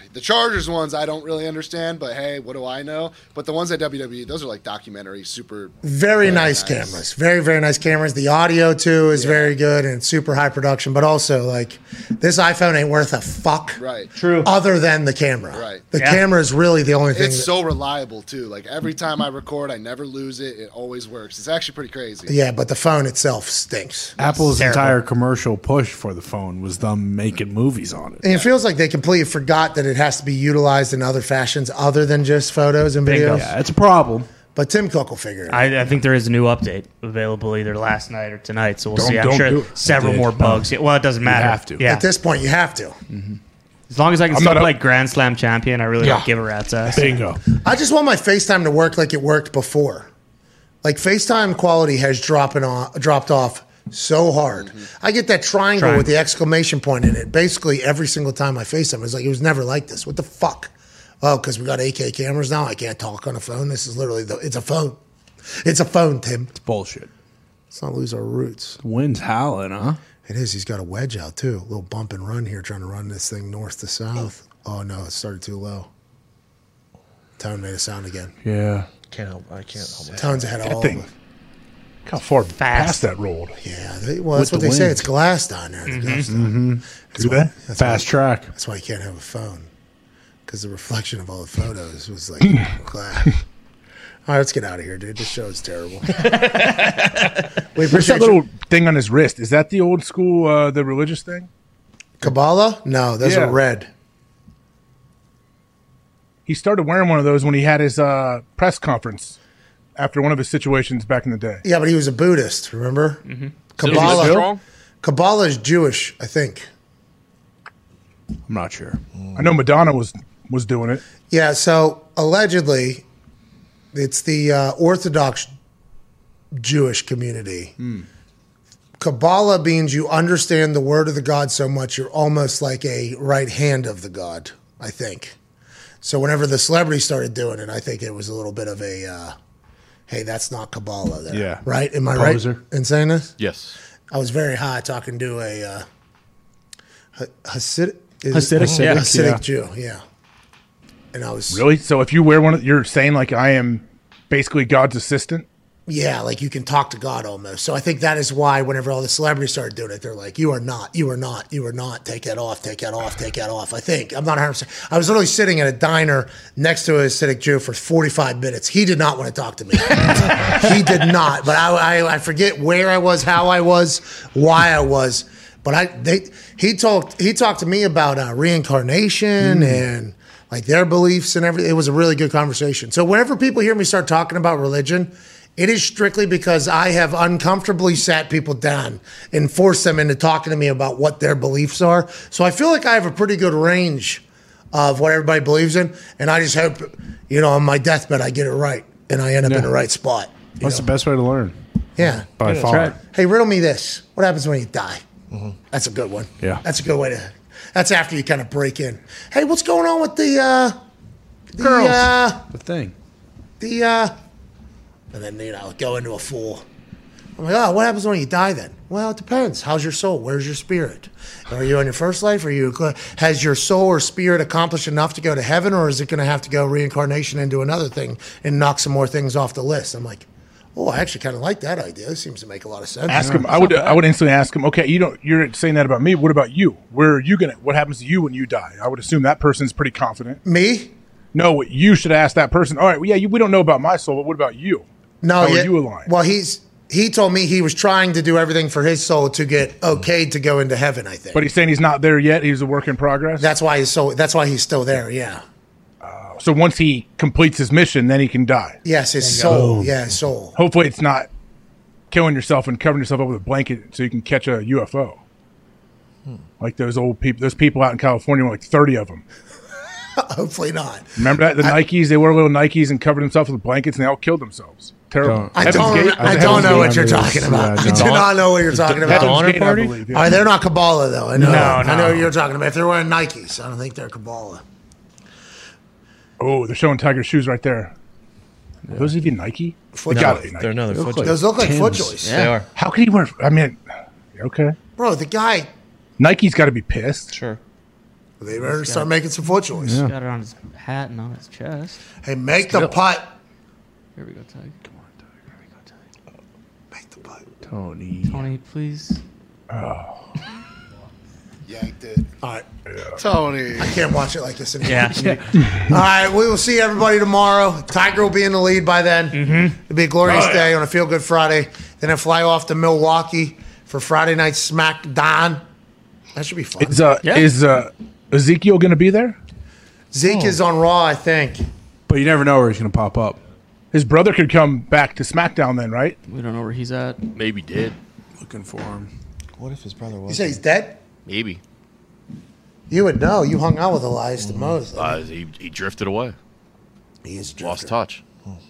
The Chargers ones I don't really understand, but hey, what do I know? But the ones at WWE, those are like documentary, super very nice cameras. Very, very nice cameras. The audio too is very good and super high production. But also, like, this iPhone ain't worth a fuck. Right. True. Other than the camera. Right. The camera is really the only thing. It's so reliable too. Like every time I record, I never lose it. It always works. It's actually pretty crazy. Yeah, but the phone itself stinks. Apple's entire commercial push for the phone was them making movies on it. And it feels like they completely forgot that it has to be utilized in other fashions other than just photos and videos. Yeah, it's a problem. But Tim Cook will figure it out. I think there is a new update available either last night or tonight, so we'll see. I'm don't sure do it. several more bugs. Well, it doesn't matter. You have to. Yeah. At this point, you have to. As long as I can I'm still not play Grand Slam champion, I really don't give a rat's ass. Bingo. I just want my FaceTime to work like it worked before. Like FaceTime quality has dropped off so hard. I get that triangle with the exclamation point in it. Basically, every single time I FaceTime, it's like it was never like this. What the fuck? Oh, because we got 8K cameras now. I can't talk on a phone. This is literally it's a phone. It's a phone, Tim. It's bullshit. Let's not lose our roots. The wind's howling, huh? It is. He's got a wedge out too. A little bump and run here, trying to run this thing north to south. Oh no, it started too low. Tone made a sound again. Yeah. I can't help myself. Tone's ahead of all thing. of it. Look how far past that rolled. Yeah, that's what they say. It's glass down there. Do that? Fast track. That's why you can't have a phone, because the reflection of all the photos was like glass. All right, let's get out of here, dude. This show is terrible. We What's appreciate that little thing on his wrist? Is that the old school, the religious thing? Kabbalah? No, those Yeah. are red. He started wearing one of those when he had his press conference after one of his situations back in the day. Yeah, but he was a Buddhist, remember? Is it Kabbalah. strong? Kabbalah is Jewish, I think. I'm not sure. I know Madonna was doing it. Yeah, so allegedly, it's the Orthodox Jewish community. Kabbalah means you understand the word of the God so much you're almost like a right hand of the God, I think. So whenever the celebrity started doing it, I think it was a little bit of a, hey, that's not Kabbalah there. Yeah. Right? Am I Poser. right in saying this? Yes. I was very high talking to a Hasidic Hasidic, Jew, yeah. And I was Really? So if you wear one, you're saying like I am basically God's assistant? yeah, like you can talk to God almost. So I think that is why whenever all the celebrities started doing it, they're like, you are not, take that off, take that off, take that off. I think, I'm not 100%. I was literally sitting at a diner next to a Hasidic Jew for 45 minutes. He did not want to talk to me. He did not. But I forget where I was, how I was, why I was. But he talked to me about reincarnation and like their beliefs and everything. It was a really good conversation. So whenever people hear me start talking about religion, it is strictly because I have uncomfortably sat people down and forced them into talking to me about what their beliefs are. So I feel like I have a pretty good range of what everybody believes in. And I just hope, on my deathbed, I get it right and I end up in the right spot. That's the best way to learn. Yeah. By far. right. Hey, riddle me this. What happens when you die? That's a good one. Yeah. That's a good way to. That's after you kind of break in. Hey, what's going on with the girls? The thing. And then, go into a fool. I'm like, oh, what happens when you die then? Well, it depends. How's your soul? Where's your spirit? Are you on your first life? Has your soul or spirit accomplished enough to go to heaven, or is it going to have to go reincarnation into another thing and knock some more things off the list? I'm like, oh, I actually kind of like that idea. It seems to make a lot of sense. Ask him. I would instantly ask him. Okay, you're saying that about me. What about you? Where are you gonna? What happens to you when you die? I would assume that person's pretty confident. Me? No, you should ask that person. All right, well, yeah, we don't know about my soul, but what about you? No, How are you aligned? Well, he told me he was trying to do everything for his soul to get okayed to go into heaven. I think, But he's saying he's not there yet. He's a work in progress. that's why he's still there. Yeah. So once he completes his mission, then he can die. Yes, his soul. Yeah, his soul. Hopefully, it's not killing yourself and covering yourself up with a blanket so you can catch a UFO. Like those old people, those people out in California, like 30 of them. Hopefully not. Remember that? The Nikes, they wore little Nikes and covered themselves with blankets and they all killed themselves. Terrible. I don't know what you're talking about. I do not know what you're talking about. Donner Party? All right, they're not Kabbalah though. I know. No, I know no. what you're talking about. If they're wearing Nikes, I don't think they're Kabbalah. Oh, they're showing Tiger's shoes right there. Are those even Nike? They gotta be Nike. They're another foot. Those look like FootJoys. They are. How can he wear? I mean, okay. Bro, the guy. Nike's got to be pissed. Sure. They better start making some foot choice. He's got it on his hat and on his chest. Hey, make the putt. Here we go, Tiger. Come on, Tiger. Here we go, Tiger. Make the putt. Tony, please. Oh. Yanked it. All right. Tony. I can't watch it like this anymore. Yeah. All right, we will see everybody tomorrow. Tiger will be in the lead by then. Mm-hmm. It'll be a glorious day on a Feel Good Friday. Then I fly off to Milwaukee for Friday Night SmackDown. That should be fun. Is Ezekiel going to be there? Zeke is on Raw, I think. But you never know where he's going to pop up. His brother could come back to SmackDown then, right? We don't know where he's at. Maybe did. Looking for him. What if his brother was? You say he's dead? Maybe. You would know. You hung out with Elias the most. He drifted away. He is Lost touch.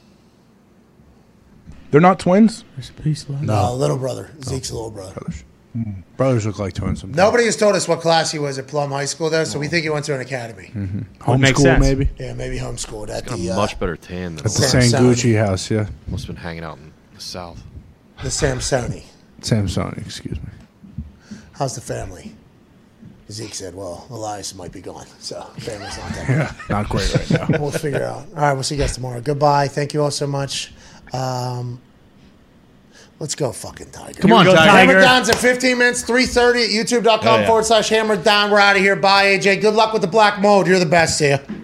They're not twins? No, little brother. Zeke's little brother. Brothers look like twins sometimes. Nobody has told us what class he was at Plum High School, though, so we think he went to an academy. Homeschool, maybe? Yeah, maybe homeschooled at Got the a much better tan than At the Samsoni. Sangucci house, yeah. Must have been hanging out in the South. the Samsoni. Samsoni, excuse me. How's the family? Zeke said, well, Elias might be gone, so family's not that Yeah, not great right now. We'll figure it out. All right, we'll see you guys tomorrow. Goodbye. Thank you all so much. Let's go fucking Tiger. Come on, Tiger. Hammer Don's at 15 minutes, 3:30 at youtube.com/Hammer Don. We're out of here. Bye, AJ. Good luck with the black mold. You're the best. See ya.